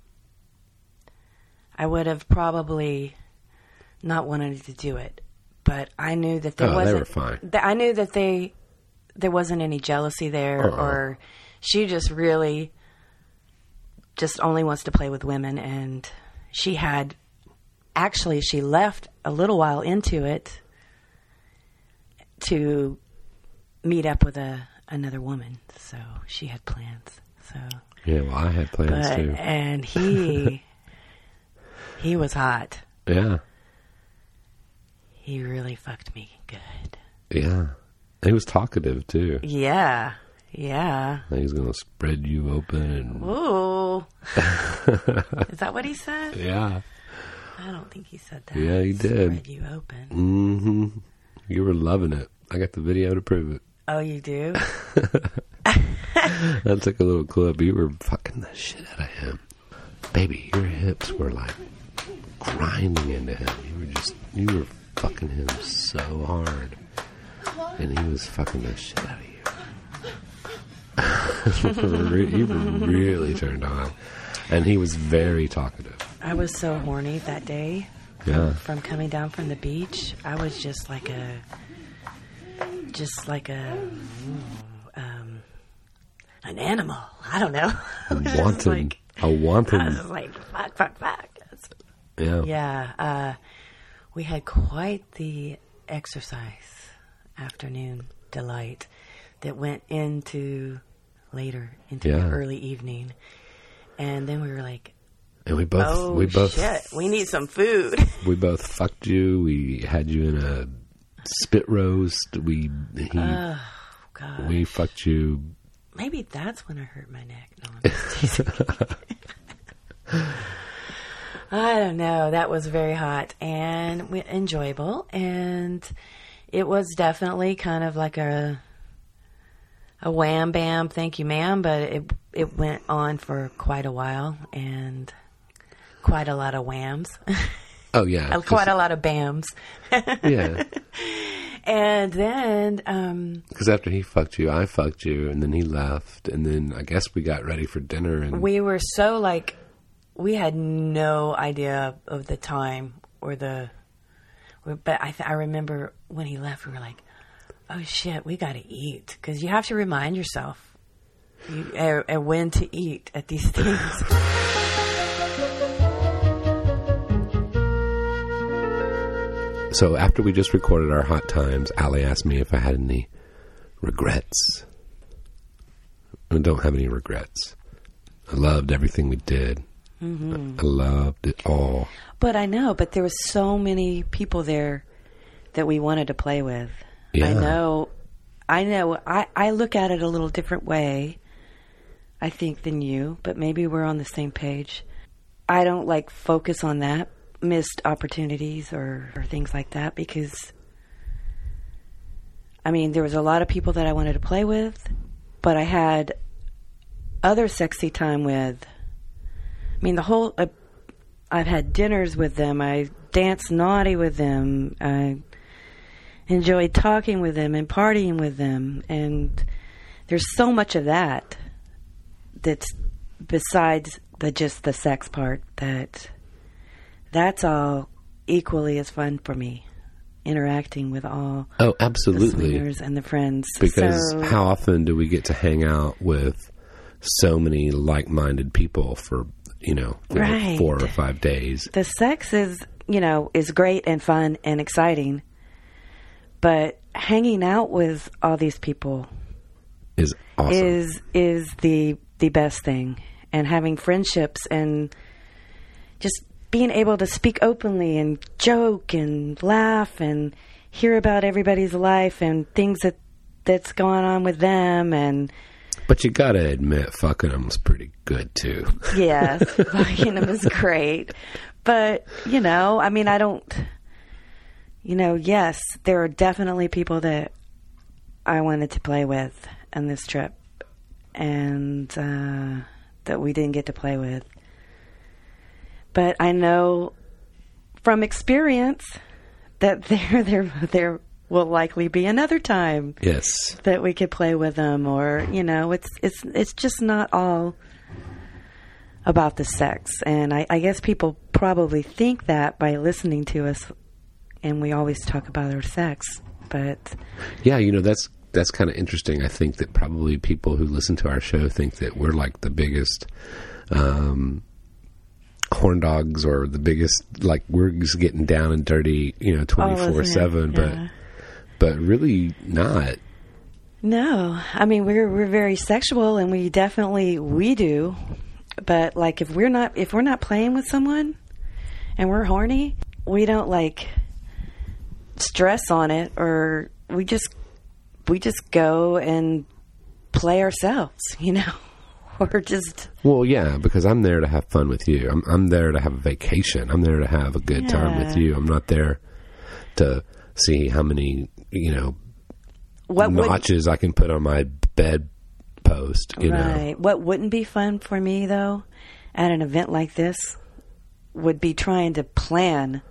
Speaker 3: I would have probably not wanted to do it. But I knew that there
Speaker 2: Oh, they
Speaker 3: wasn't.
Speaker 2: were fine.
Speaker 3: that I knew that they there wasn't any jealousy there,
Speaker 2: Uh-uh.
Speaker 3: or she just really just only wants to play with women. And she had actually she left a little while into it to meet up with a another woman, so she had plans. So
Speaker 2: yeah, well, I had plans
Speaker 3: but,
Speaker 2: too.
Speaker 3: And he, he was hot.
Speaker 2: Yeah.
Speaker 3: He really fucked me good.
Speaker 2: Yeah. He was talkative too.
Speaker 3: Yeah. Yeah.
Speaker 2: He was going to spread you open. And...
Speaker 3: Ooh. Is that what he said?
Speaker 2: Yeah.
Speaker 3: I don't think he said that.
Speaker 2: Yeah, he did.
Speaker 3: Spread you open.
Speaker 2: Mm-hmm. You were loving it. I got the video to prove it.
Speaker 3: Oh, you do?
Speaker 2: I took a little clip. You were fucking the shit out of him. Baby, your hips were like grinding into him. You were just, you were fucking him so hard. And he was fucking the shit out of you. You were really turned on. And he was very talkative.
Speaker 3: I was so horny that day.
Speaker 2: Yeah.
Speaker 3: From coming down from the beach. I was just like a, just like a, um, an animal. I don't know.
Speaker 2: Wanton.
Speaker 3: Like,
Speaker 2: a wanton.
Speaker 3: I was just like, fuck, fuck, fuck.
Speaker 2: Yeah.
Speaker 3: Yeah. Uh, we had quite the exercise afternoon delight that went into later, into
Speaker 2: yeah.
Speaker 3: the early evening. And then we were like,
Speaker 2: and we both,
Speaker 3: oh,
Speaker 2: we both,
Speaker 3: shit, we need some food.
Speaker 2: We both fucked you. We had you in a spit roast. We, he,
Speaker 3: oh, God.
Speaker 2: We fucked you.
Speaker 3: Maybe that's when I hurt my neck. No, I'm just teasing. I don't know. That was very hot and enjoyable. And it was definitely kind of like a, a wham bam, thank you ma'am, but it it went on for quite a while and quite a lot of whams.
Speaker 2: Oh yeah,
Speaker 3: quite a lot of bams.
Speaker 2: Yeah.
Speaker 3: And then, um,
Speaker 2: because after he fucked you, I fucked you, and then he left, and then I guess we got ready for dinner, and
Speaker 3: we were so like, we had no idea of the time or the, but I th- I remember when he left, we were like, oh shit, we got to eat. Because you have to remind yourself you, uh, uh, when to eat at these things.
Speaker 2: So after we just recorded our hot times, Allie asked me if I had any regrets. I don't have any regrets. I loved everything we did. Mm-hmm. I loved it all.
Speaker 3: But I know, but there was so many people there that we wanted to play with.
Speaker 2: Yeah.
Speaker 3: I know, I know, I, I look at it a little different way, I think, than you, but maybe we're on the same page. I don't like focus on that, missed opportunities or, or things like that, because, I mean, there was a lot of people that I wanted to play with, but I had other sexy time with. I mean, the whole, uh, I've had dinners with them, I danced naughty with them, I enjoyed talking with them and partying with them, and there's so much of that that's besides the just the sex part that that's all equally as fun for me, interacting with all
Speaker 2: oh absolutely
Speaker 3: the swingers and the friends,
Speaker 2: because
Speaker 3: so,
Speaker 2: how often do we get to hang out with so many like-minded people for you know for
Speaker 3: right.
Speaker 2: four or five days?
Speaker 3: The sex is you know is great and fun and exciting. But hanging out with all these people
Speaker 2: is awesome.
Speaker 3: Is is the the best thing, and having friendships and just being able to speak openly and joke and laugh and hear about everybody's life and things that that's going on with them. And
Speaker 2: but you gotta admit, fucking them's pretty good too.
Speaker 3: Yes, fucking them is great. But you know, I mean, I don't. You know, yes, there are definitely people that I wanted to play with on this trip and uh, that we didn't get to play with. But I know from experience that there there there will likely be another time
Speaker 2: yes.
Speaker 3: that we could play with them, or you know, it's it's it's just not all about the sex. And I, I guess people probably think that by listening to us. And we always talk about our sex, but
Speaker 2: yeah, you know that's that's kind of interesting. I think that probably people who listen to our show think that we're like the biggest um, horn dogs, or the biggest like we're just getting down and dirty, you know, twenty four seven. But but really not.
Speaker 3: No, I mean we're we're very sexual, and we definitely we do. But like if we're not if we're not playing with someone, and we're horny, we don't like stress on it, or we just we just go and play ourselves, you know, or just.
Speaker 2: Well, yeah, because I'm there to have fun with you. I'm I'm there to have a vacation. I'm there to have a good
Speaker 3: Yeah.
Speaker 2: time with you. I'm not there to see how many, you know,
Speaker 3: What would-
Speaker 2: notches I can put on my bed post, you know.
Speaker 3: Right. What wouldn't be fun for me, though, at an event like this, would be trying to plan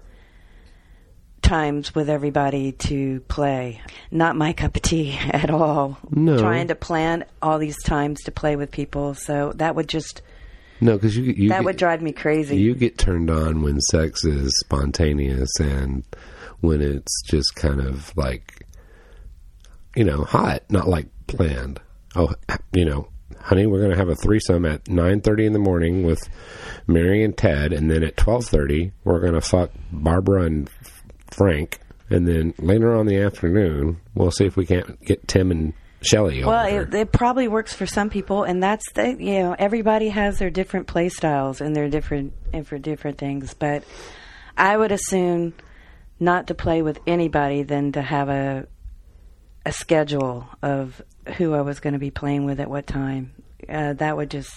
Speaker 3: times with everybody to play. Not my cup of tea at all.
Speaker 2: No.
Speaker 3: Trying to plan all these times to play with people. So that would just,
Speaker 2: No, because you, you
Speaker 3: that
Speaker 2: get,
Speaker 3: would drive me crazy.
Speaker 2: you get turned on when sex is spontaneous and when it's just kind of like, you know, hot, not like planned. Oh, you know, honey, we're going to have a threesome at nine thirty in the morning with Mary and Ted, and then at twelve thirty we're going to fuck Barbara and Frank, and then later on in the afternoon we'll see if we can't get Tim and Shelley over
Speaker 3: Well,
Speaker 2: there.
Speaker 3: it, it probably works for some people, and that's the, you know, everybody has their different play styles and their different and for different things. But I would assume not to play with anybody than to have a a schedule of who I was going to be playing with at what time. Uh, that would just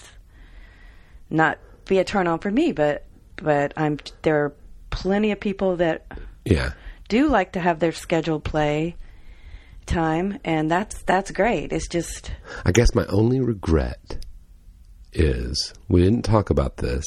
Speaker 3: not be a turn on for me. But but I'm there are plenty of people that
Speaker 2: Yeah.
Speaker 3: do like to have their scheduled play time, and that's that's great. It's just
Speaker 2: I guess my only regret is we didn't talk about this,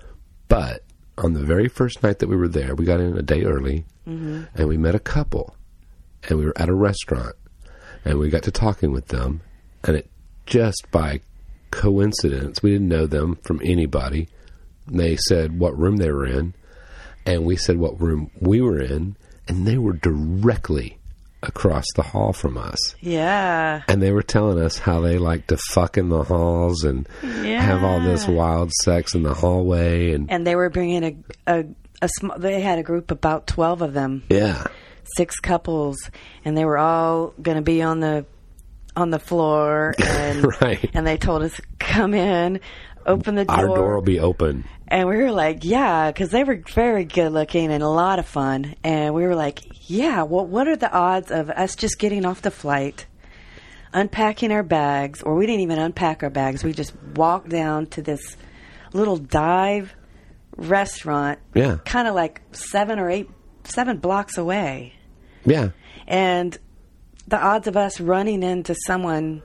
Speaker 2: but on the very first night that we were there, we got in a day early,
Speaker 3: Mhm.
Speaker 2: and we met a couple, and we were at a restaurant, and we got to talking with them, and it just by coincidence, we didn't know them from anybody. They said what room they were in, and we said what room we were in, and they were directly across the hall from us.
Speaker 3: yeah.
Speaker 2: And they were telling us how they like to fuck in the halls and have all this wild sex in the hallway. And
Speaker 3: And they were bringing a a, a sm- they had a group about twelve of them,
Speaker 2: yeah,
Speaker 3: six couples, and they were all going to be on the on the floor, and
Speaker 2: right.
Speaker 3: and they told us come in, open the door.
Speaker 2: Our door will be open.
Speaker 3: And we were like, yeah, because they were very good looking and a lot of fun. And we were like, yeah, well, what are the odds of us just getting off the flight, unpacking our bags, or we didn't even unpack our bags. We just walked down to this little dive restaurant,
Speaker 2: Yeah.
Speaker 3: kind of like seven or eight, seven blocks away.
Speaker 2: Yeah.
Speaker 3: And the odds of us running into someone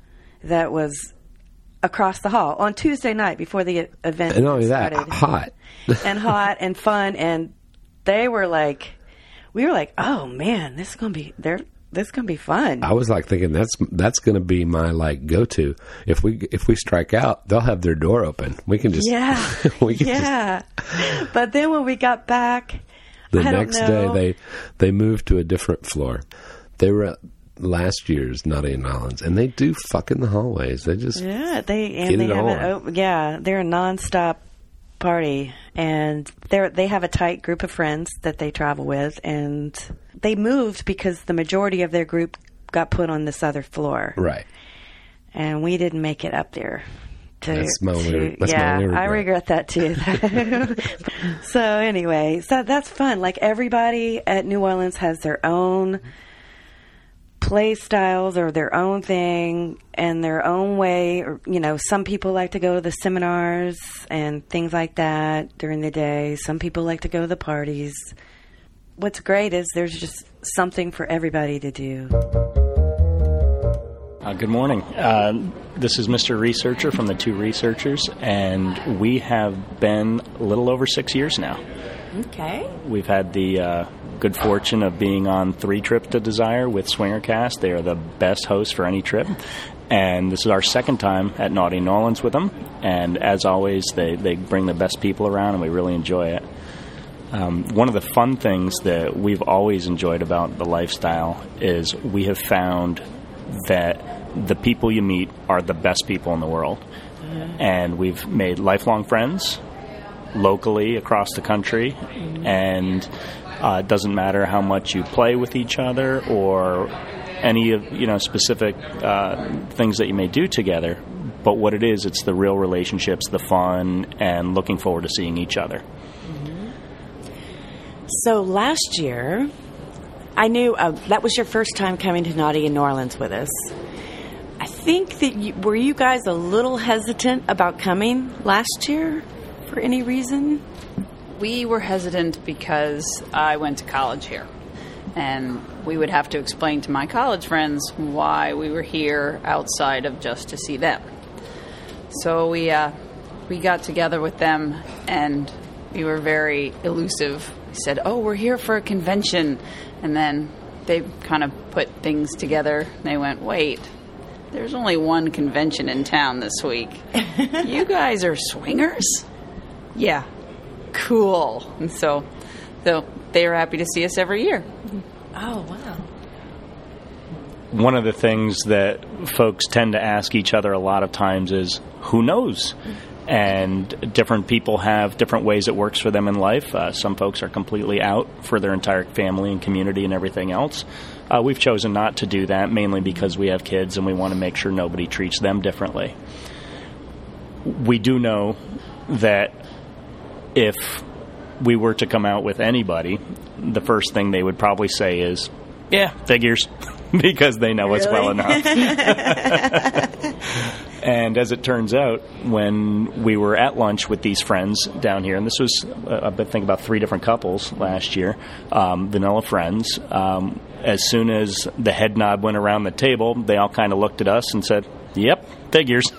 Speaker 3: that was across the hall on Tuesday night before the event
Speaker 2: And not only that,
Speaker 3: started.
Speaker 2: hot.
Speaker 3: and hot and fun, and they were like, we were like, oh man, this is gonna be there. This is gonna be fun.
Speaker 2: I was like thinking that's that's going to be my like go to. If we if we strike out, they'll have their door open. We can just
Speaker 3: yeah,
Speaker 2: we can
Speaker 3: yeah. But then when we got back,
Speaker 2: The
Speaker 3: I don't
Speaker 2: next day,
Speaker 3: know.
Speaker 2: they they moved to a different floor. They were at last year's Naughty and Nolans, and they do fuck in the hallways. They just
Speaker 3: yeah, they
Speaker 2: get
Speaker 3: and they
Speaker 2: it
Speaker 3: have
Speaker 2: on.
Speaker 3: an op- yeah, they're a nonstop party, and they they have a tight group of friends that they travel with, and they moved because the majority of their group got put on this other floor,
Speaker 2: right.
Speaker 3: and we didn't make it up there. To,
Speaker 2: That's my only-
Speaker 3: to-
Speaker 2: that's my
Speaker 3: yeah,
Speaker 2: only
Speaker 3: I
Speaker 2: regret.
Speaker 3: regret that too. So anyway, so that's fun. Like everybody at New Orleans has their own play styles or their own thing and their own way. Or, you know, some people like to go to the seminars and things like that during the day. Some people like to go to the parties. What's great is there's just something for everybody to do.
Speaker 8: Uh, good morning. Uh, this is Mister Researcher from the Two Researchers, and we have been a little over six years now.
Speaker 3: Okay.
Speaker 8: We've had the uh, good fortune of being on three trips to Desire with Swingercast. They are the best hosts for any trip. And this is our second time at Naughty Nolans with them. And as always, they, they bring the best people around, and we really enjoy it. Um, one of the fun things that we've always enjoyed about the lifestyle is we have found that the people you meet are the best people in the world.
Speaker 3: Mm-hmm.
Speaker 8: And we've made lifelong friends locally across the country, and uh, it doesn't matter how much you play with each other or any of, you know, specific uh, things that you may do together. But what it is, it's the real relationships, the fun, and looking forward to seeing each other.
Speaker 3: Mm-hmm. So last year, I knew uh, that was your first time coming to Naughty in New Orleans with us. I think that you, were you guys a little hesitant about coming last year for any reason?
Speaker 11: We were hesitant because I went to college here. And we would have to explain to my college friends why we were here outside of just to see them. So we uh, we got together with them, and we were very elusive. We said, oh, we're here for a convention. And then they kind of put things together. They went, wait, there's only one convention in town this week. You guys are swingers? Yeah, cool. And so, so they were happy to see us every year.
Speaker 3: Oh, wow.
Speaker 8: One of the things that folks tend to ask each other a lot of times is, who knows? And different people have different ways it works for them in life. Uh, some folks are completely out for their entire family and community and everything else. Uh, we've chosen not to do that, mainly because we have kids and we want to make sure nobody treats them differently. We do know that if we were to come out with anybody, the first thing they would probably say is, yeah, figures, because they know really? us well enough. And as it turns out, when we were at lunch with these friends down here, and this was, uh, I think, about three different couples last year, um, vanilla friends, um, as soon as the head nod went around the table, they all kind of looked at us and said, yep, figures.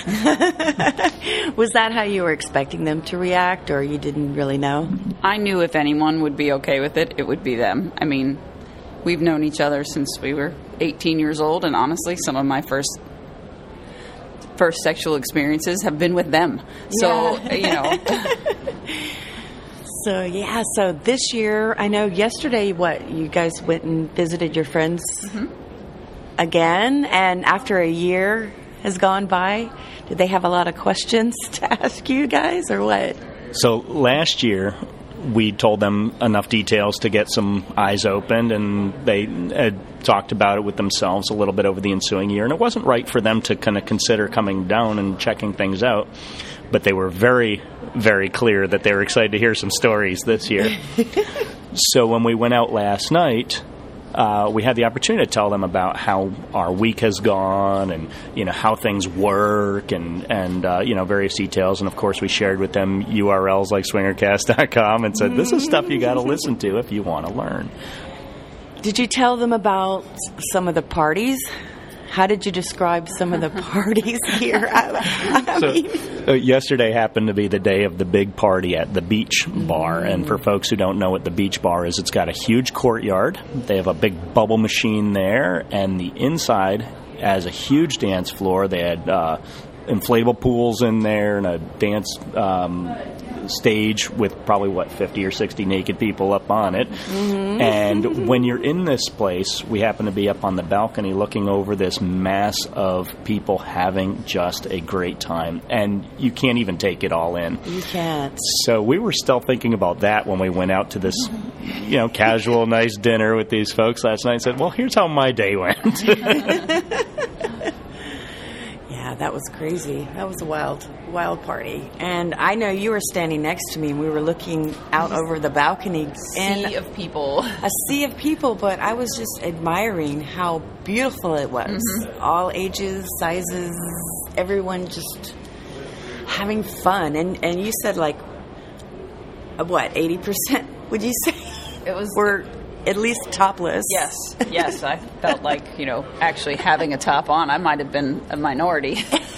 Speaker 3: Was that how you were expecting them to react, or you didn't really know?
Speaker 11: I knew if anyone would be okay with it, it would be them. I mean, we've known each other since we were eighteen years old, and honestly, some of my first first sexual experiences have been with them. So, yeah. you know.
Speaker 3: So, yeah, so this year, I know yesterday, what, you guys went and visited your friends mm-hmm. again, and after a year has gone by, did they have a lot of questions to ask you guys, or what?
Speaker 8: So last year, we told them enough details to get some eyes opened, and they had talked about it with themselves a little bit over the ensuing year. And it wasn't right for them to kind of consider coming down and checking things out, but they were very, very clear that they were excited to hear some stories this year. So when we went out last night, Uh, we had the opportunity to tell them about how our week has gone and, you know, how things work and, and uh, you know, various details. And, of course, we shared with them U R Ls like swingercast dot com and said, this is stuff you got to listen to if you want to learn.
Speaker 3: Did you tell them about some of the parties? How did you describe some of the parties here? I, I
Speaker 8: so,
Speaker 3: mean.
Speaker 8: uh, yesterday happened to be the day of the big party at the Beach Bar. Mm. And for folks who don't know what the Beach Bar is, it's got a huge courtyard. They have a big bubble machine there. And the inside has a huge dance floor. They had uh, inflatable pools in there and a dance um, stage with probably, what, fifty or sixty naked people up on it. Mm-hmm. And when you're in this place, we happen to be up on the balcony looking over this mass of people having just a great time. And you can't even take it all in.
Speaker 3: You can't.
Speaker 8: So we were still thinking about that when we went out to this, you know, casual, nice dinner with these folks last night and said, well, here's how my day went.
Speaker 3: Yeah, that was crazy. That was a wild, wild party. And I know you were standing next to me, and we were looking out over the balcony.
Speaker 11: Sea and of people.
Speaker 3: A sea of people, but I was just admiring how beautiful it was. Mm-hmm. All ages, sizes, everyone just having fun. And and you said, like, what, eighty percent, would you say?
Speaker 11: It was...
Speaker 3: We're at least topless.
Speaker 11: Yes, yes. I felt like, you know, actually having a top on, I might have been a minority.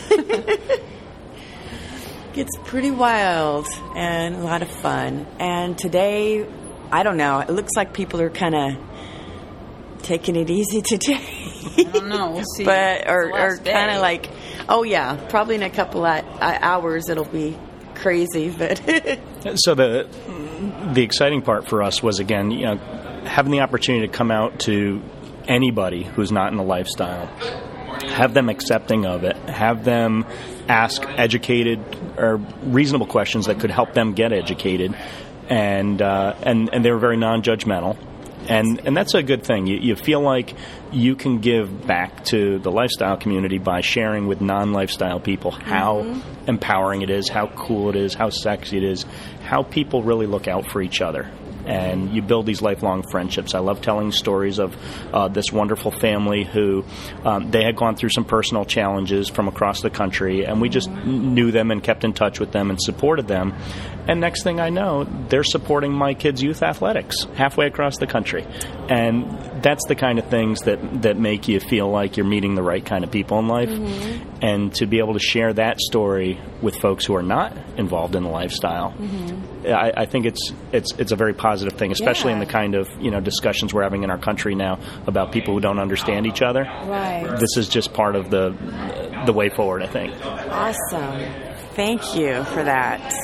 Speaker 3: It's pretty wild and a lot of fun. And today, I don't know, it looks like people are kind of taking it easy today.
Speaker 11: I don't know. We'll see.
Speaker 3: But, or or kind of like, oh, yeah, probably in a couple of hours it'll be crazy. But
Speaker 8: So the the exciting part for us was, again, you know, having the opportunity to come out to anybody who's not in the lifestyle, have them accepting of it, have them ask educated or reasonable questions that could help them get educated, and uh, and and they were very non-judgmental.
Speaker 12: And and that's a good thing. You, you feel like you can give back to the lifestyle community by sharing with non-lifestyle people how mm-hmm. empowering it is, how cool it is, how sexy it is, how people really look out for each other. And you build these lifelong friendships. I love telling stories of uh, this wonderful family who um, they had gone through some personal challenges from across the country, and we just knew them and kept in touch with them and supported them. And next thing I know, they're supporting my kids' youth athletics halfway across the country. And that's the kind of things that, that make you feel like you're meeting the right kind of people in life. Mm-hmm. And to be able to share that story with folks who are not involved in the lifestyle, mm-hmm. I, I think it's it's it's a very positive thing, especially yeah. in the kind of you know discussions we're having in our country now about people who don't understand each other.
Speaker 5: Right.
Speaker 12: This is just part of the the way forward, I think.
Speaker 3: Awesome. Thank you for that.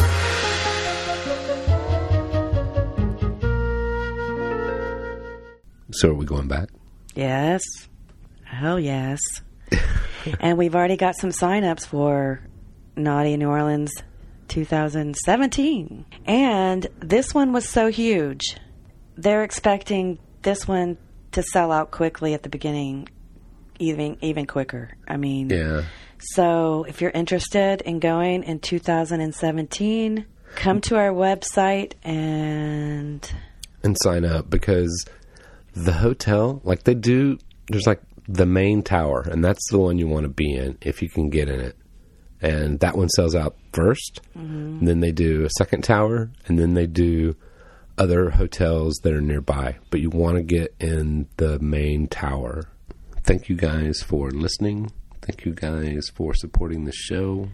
Speaker 2: So are we going back?
Speaker 3: Yes. Hell yes. And we've already got some sign-ups for Naughty New Orleans two thousand seventeen. And this one was so huge. They're expecting this one to sell out quickly at the beginning, even even quicker. I mean,
Speaker 2: yeah.
Speaker 3: So if you're interested in going in two thousand seventeen, come to our website and...
Speaker 2: And sign up, because the hotel, like they do, there's like the main tower, and that's the one you want to be in if you can get in it. And that one sells out first. Mm-hmm. And then they do a second tower, and then they do other hotels that are nearby. But you want to get in the main tower. Thank you guys for listening. Thank you guys for supporting the show.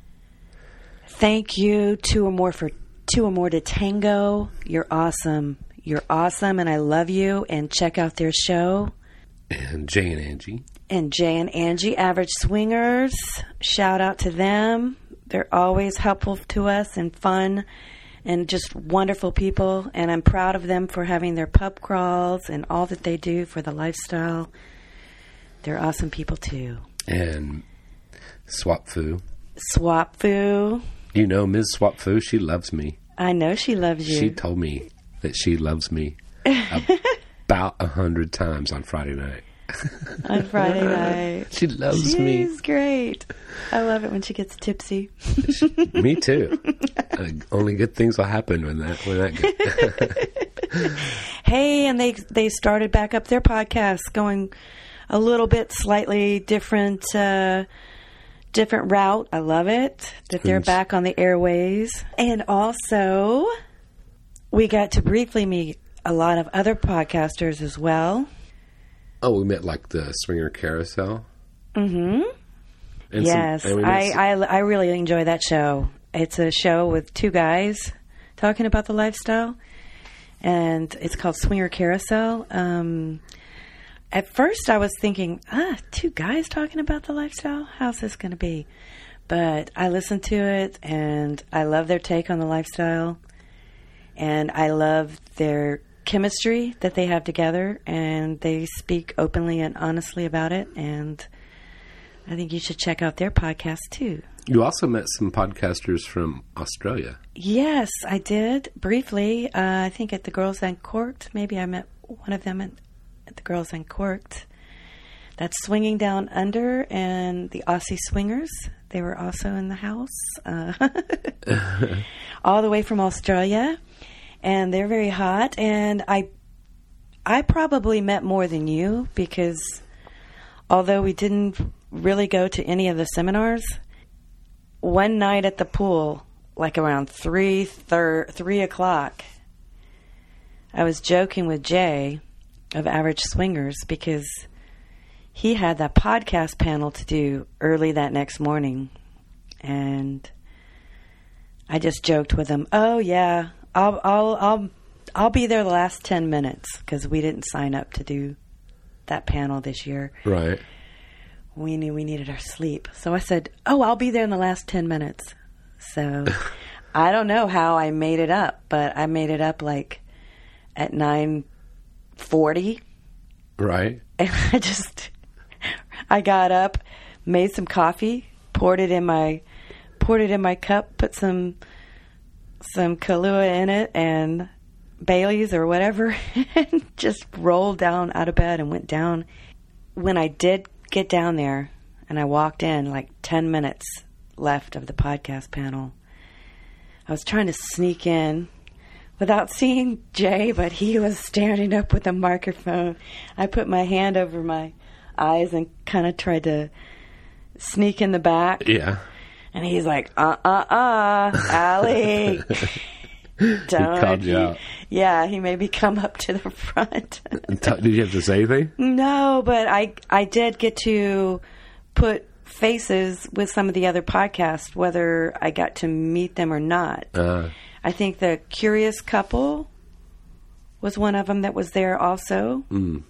Speaker 3: Thank you, Two or More, for Two or More to Tango. You're awesome. You're awesome, and I love you. And check out their show.
Speaker 2: And Jay and Angie.
Speaker 3: And Jay and Angie, Average Swingers. Shout out to them. They're always helpful to us and fun and just wonderful people. And I'm proud of them for having their pub crawls and all that they do for the lifestyle. They're awesome people, too.
Speaker 2: And Swap Foo.
Speaker 3: Swap Foo.
Speaker 2: You know, Miz Swap Foo, she loves me.
Speaker 3: I know she loves you.
Speaker 2: She told me that she loves me about a hundred times on Friday night.
Speaker 3: On Friday night.
Speaker 2: She loves
Speaker 3: She's
Speaker 2: me.
Speaker 3: She's great. I love it when she gets tipsy.
Speaker 2: Me too. Uh, only good things will happen when that when that gets.
Speaker 3: Hey, and they they started back up their podcast, going a little bit slightly different uh, different route. I love it that they're back on the airways. And also, we got to briefly meet a lot of other podcasters as well.
Speaker 2: Oh, we met like the Swinger Carousel.
Speaker 3: Mm-hmm.
Speaker 2: And
Speaker 3: yes,
Speaker 2: some,
Speaker 3: I, I, I really enjoy that show. It's a show with two guys talking about the lifestyle, and it's called Swinger Carousel. Um, at first, I was thinking, ah, two guys talking about the lifestyle? How's this going to be? But I listened to it, and I love their take on the lifestyle, and I love their chemistry that they have together, and they speak openly and honestly about it, and I think you should check out their podcast too.
Speaker 2: You also met some podcasters from Australia.
Speaker 3: Yes, I did briefly. Uh, I think at the Girls Uncorked. Maybe I met one of them at, at the Girls Uncorked. That's Swinging Down Under and the Aussie Swingers. They were also in the house, uh, all the way from Australia. And they're very hot, and I I probably met more than you, because although we didn't really go to any of the seminars, one night at the pool, like around three, thir- three o'clock, I was joking with Jay of Average Swingers, because he had that podcast panel to do early that next morning, and I just joked with him, oh yeah, I'll I'll I'll I'll be there the last ten minutes, because we didn't sign up to do that panel this year.
Speaker 2: Right.
Speaker 3: We knew we needed our sleep, so I said, "Oh, I'll be there in the last ten minutes." So I don't know how I made it up, but I made it up like at nine forty.
Speaker 2: Right.
Speaker 3: And I just I got up, made some coffee, poured it in my poured it in my cup, put some. some Kahlua in it, and Bailey's or whatever, and just rolled down out of bed and went down. When I did get down there and I walked in, like ten minutes left of the podcast panel, I was trying to sneak in without seeing Jay, but he was standing up with a microphone. I put my hand over my eyes and kind of tried to sneak in the back.
Speaker 2: Yeah.
Speaker 3: And he's like, uh, uh, uh, Allie. Don't.
Speaker 2: He called you out.
Speaker 3: Yeah, he made me come up to the front.
Speaker 2: Did you have to say anything?
Speaker 3: No, but I I did get to put faces with some of the other podcasts, whether I got to meet them or not.
Speaker 2: Uh,
Speaker 3: I think the Curious Couple was one of them that was there also.
Speaker 2: Mm.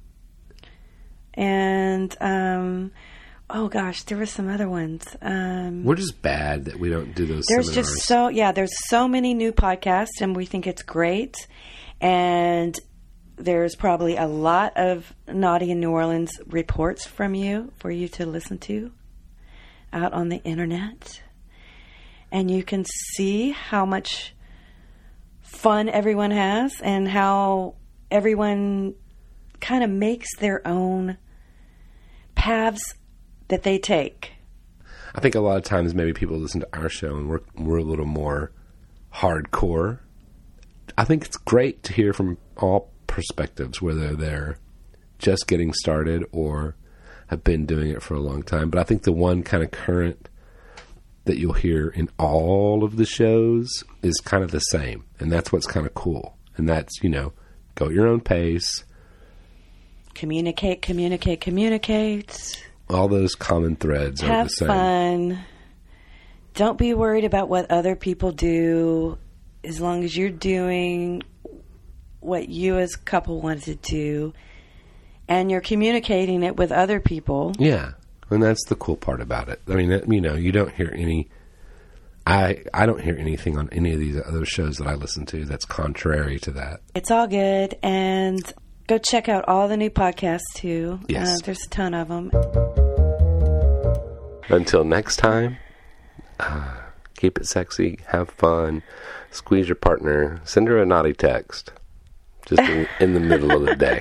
Speaker 3: And, um, oh gosh, there were some other ones. Um,
Speaker 2: We're just bad that we don't do those
Speaker 3: There's
Speaker 2: seminars.
Speaker 3: just so, yeah, there's so many new podcasts, and we think it's great. And there's probably a lot of Naughty in New Orleans reports from you for you to listen to out on the internet. And you can see how much fun everyone has and how everyone kind of makes their own paths that they take.
Speaker 2: I think a lot of times maybe people listen to our show and we're we're a little more hardcore. I think it's great to hear from all perspectives, whether they're just getting started or have been doing it for a long time. But I think the one kind of current that you'll hear in all of the shows is kind of the same. And that's what's kind of cool. And that's, you know, go at your own pace.
Speaker 3: Communicate, communicate, communicate.
Speaker 2: All those common threads
Speaker 3: Have
Speaker 2: are the same.
Speaker 3: fun. Don't be worried about what other people do. As long as you're doing what you as a couple wanted to do and you're communicating it with other people.
Speaker 2: Yeah. And that's the cool part about it. I mean, that, you know, you don't hear any... I I don't hear anything on any of these other shows that I listen to that's contrary to that.
Speaker 3: It's all good. And go check out all the new podcasts, too.
Speaker 2: Yes.
Speaker 3: Uh, there's a ton of them.
Speaker 2: Until next time, uh, keep it sexy, have fun, squeeze your partner, send her a naughty text. Just in, in the middle of the day.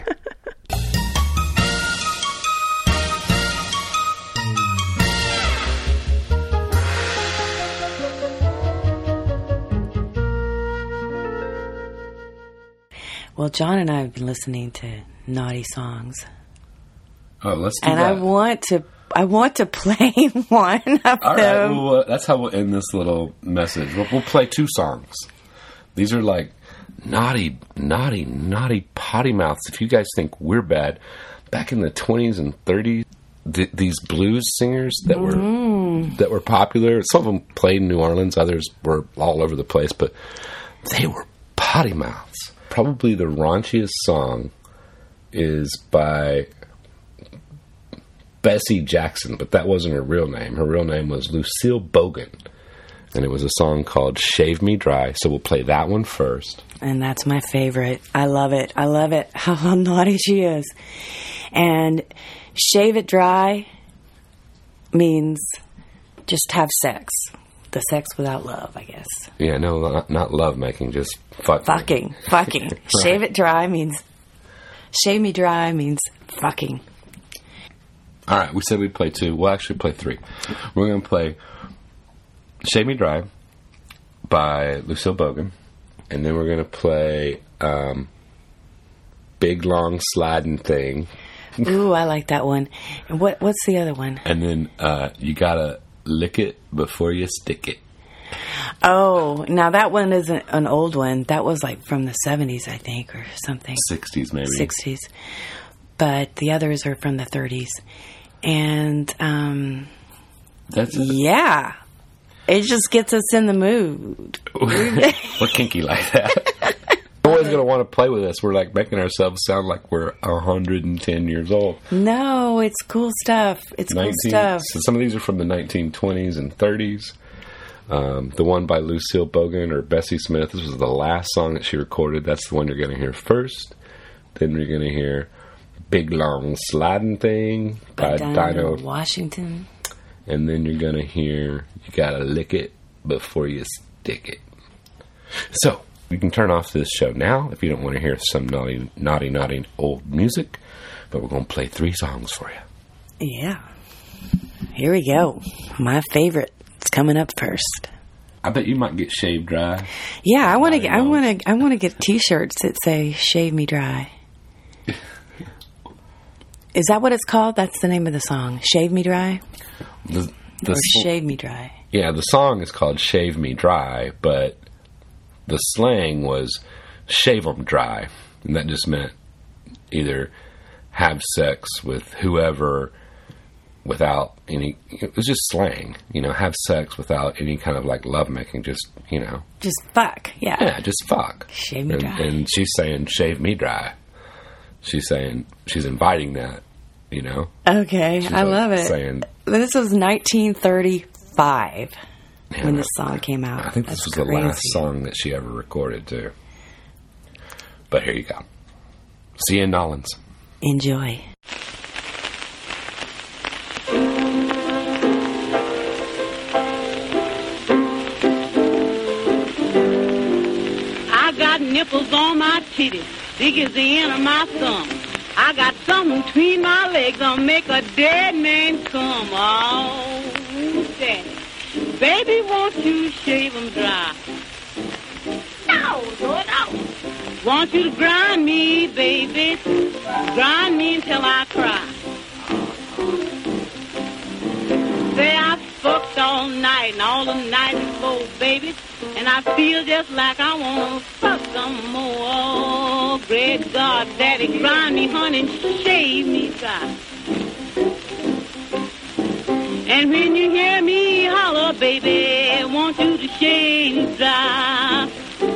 Speaker 3: Well, John and I have been listening to naughty songs.
Speaker 2: Oh, let's do
Speaker 3: and
Speaker 2: that.
Speaker 3: I want to I want to play one of
Speaker 2: All right,
Speaker 3: them.
Speaker 2: well, uh, that's how we'll end this little message. We'll, we'll play two songs. These are like naughty, naughty, naughty potty mouths. If you guys think we're bad, back in the twenties and thirties, th- these blues singers that were
Speaker 3: Mm.
Speaker 2: that were popular. Some of them played in New Orleans, others were all over the place, but they were potty mouths. Probably the raunchiest song is by Bessie Jackson, but that wasn't her real name. Her real name was Lucille Bogan, and it was a song called Shave Me Dry. So we'll play that one first.
Speaker 3: And that's my favorite. I love it. I love it. How naughty she is. And shave it dry means just have sex. The sex without love, I guess.
Speaker 2: Yeah, no, not, not love making, just fuck
Speaker 3: Fucking. Fucking.
Speaker 2: Right.
Speaker 3: Shave it dry means... Shave me dry means fucking.
Speaker 2: All right, we said we'd play two. We'll actually play three. We're going to play Shave Me Dry by Lucille Bogan, and then we're going to play um, Big Long Sliding Thing.
Speaker 3: Ooh, I like that one. And what what's the other one?
Speaker 2: And then uh, You Gotta Lick It Before You Stick It.
Speaker 3: Oh, now that one isn't an old one. That was like from the seventies, I think, or something.
Speaker 2: sixties, maybe.
Speaker 3: sixties. But the others are from the thirties. And, um...
Speaker 2: That's it.
Speaker 3: Yeah. It just gets us in the mood.
Speaker 2: We're kinky like that. No one's going to want to play with us. We're like making ourselves sound like we're one hundred ten years old.
Speaker 3: No, it's cool stuff. It's
Speaker 2: nineteen
Speaker 3: cool stuff.
Speaker 2: So some of these are from the nineteen twenties and thirties. Um, the one by Lucille Bogan or Bessie Smith, this was the last song that she recorded. That's the one you're going to hear first. Then you're going to hear Big Long Sliding Thing by,
Speaker 3: By Dinah
Speaker 2: Dinah
Speaker 3: Washington.
Speaker 2: And then you're going to hear You Gotta Lick It Before You Stick It. So, You can turn off this show now if you don't want to hear some naughty, naughty, naughty old music. But we're going to play three songs for you.
Speaker 3: Yeah. Here we go. My favorite. It's coming up first.
Speaker 2: I bet you might get shaved dry.
Speaker 3: Yeah, I want to get. I want to. I want to get T-shirts that say "Shave Me Dry." Is that what it's called? That's the name of the song. "Shave Me Dry."
Speaker 2: The, the
Speaker 3: or
Speaker 2: sl-
Speaker 3: "Shave Me Dry."
Speaker 2: Yeah, the song is called "Shave Me Dry," but the slang was "shave 'em dry," and that just meant either have sex with whoever without any, it was just slang, you know, have sex without any kind of like lovemaking, just, you know.
Speaker 3: Just fuck, yeah.
Speaker 2: Yeah, just fuck.
Speaker 3: Shave me
Speaker 2: and,
Speaker 3: dry.
Speaker 2: And she's saying, shave me dry. She's saying, she's inviting that, you know.
Speaker 3: Okay,
Speaker 2: she's
Speaker 3: I
Speaker 2: like
Speaker 3: love it.
Speaker 2: Saying,
Speaker 3: this was nineteen thirty-five
Speaker 2: yeah,
Speaker 3: when this song came out.
Speaker 2: I think
Speaker 3: That's
Speaker 2: this was
Speaker 3: crazy.
Speaker 2: the last song that she ever recorded, too. But here you go. See you in Nolans.
Speaker 3: Enjoy.
Speaker 13: I got nipples on my titties, big as the end of my thumb. I got something between my legs that'll make a dead man come. Oh, daddy. Baby, won't you shave 'em dry? No, no, no. Want you to grind me, baby. Grind me until I cry. Say I fucked all night and all the night before, baby. And I feel just like I want to fuck some more. Oh, great God, daddy, grind me, honey, and shave me dry. And when you hear me holler, baby, I want you to shave me dry.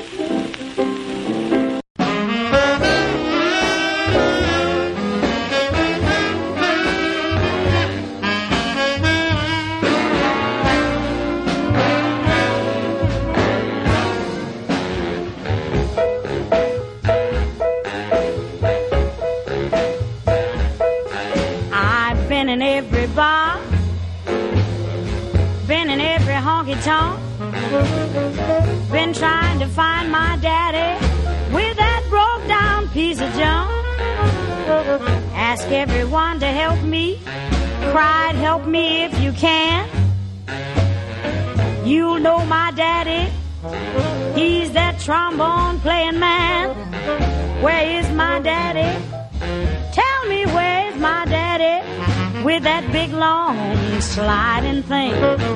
Speaker 13: I've been in every bar, been in every honky-tonk, been trying to find my daddy with that broke-down piece of junk. Ask everyone to help me, cried help me if you can. You'll know my daddy, he's that trombone-playing man. Where is my daddy? Tell me where's my daddy with that big long sliding thing.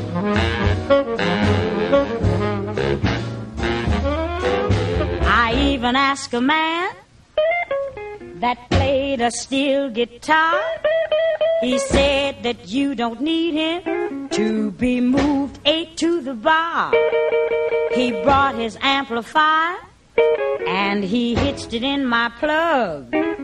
Speaker 13: I even asked a man that played a steel guitar. He said that you don't need him to be moved eight to the bar. He brought his amplifier and he hitched it in my plug.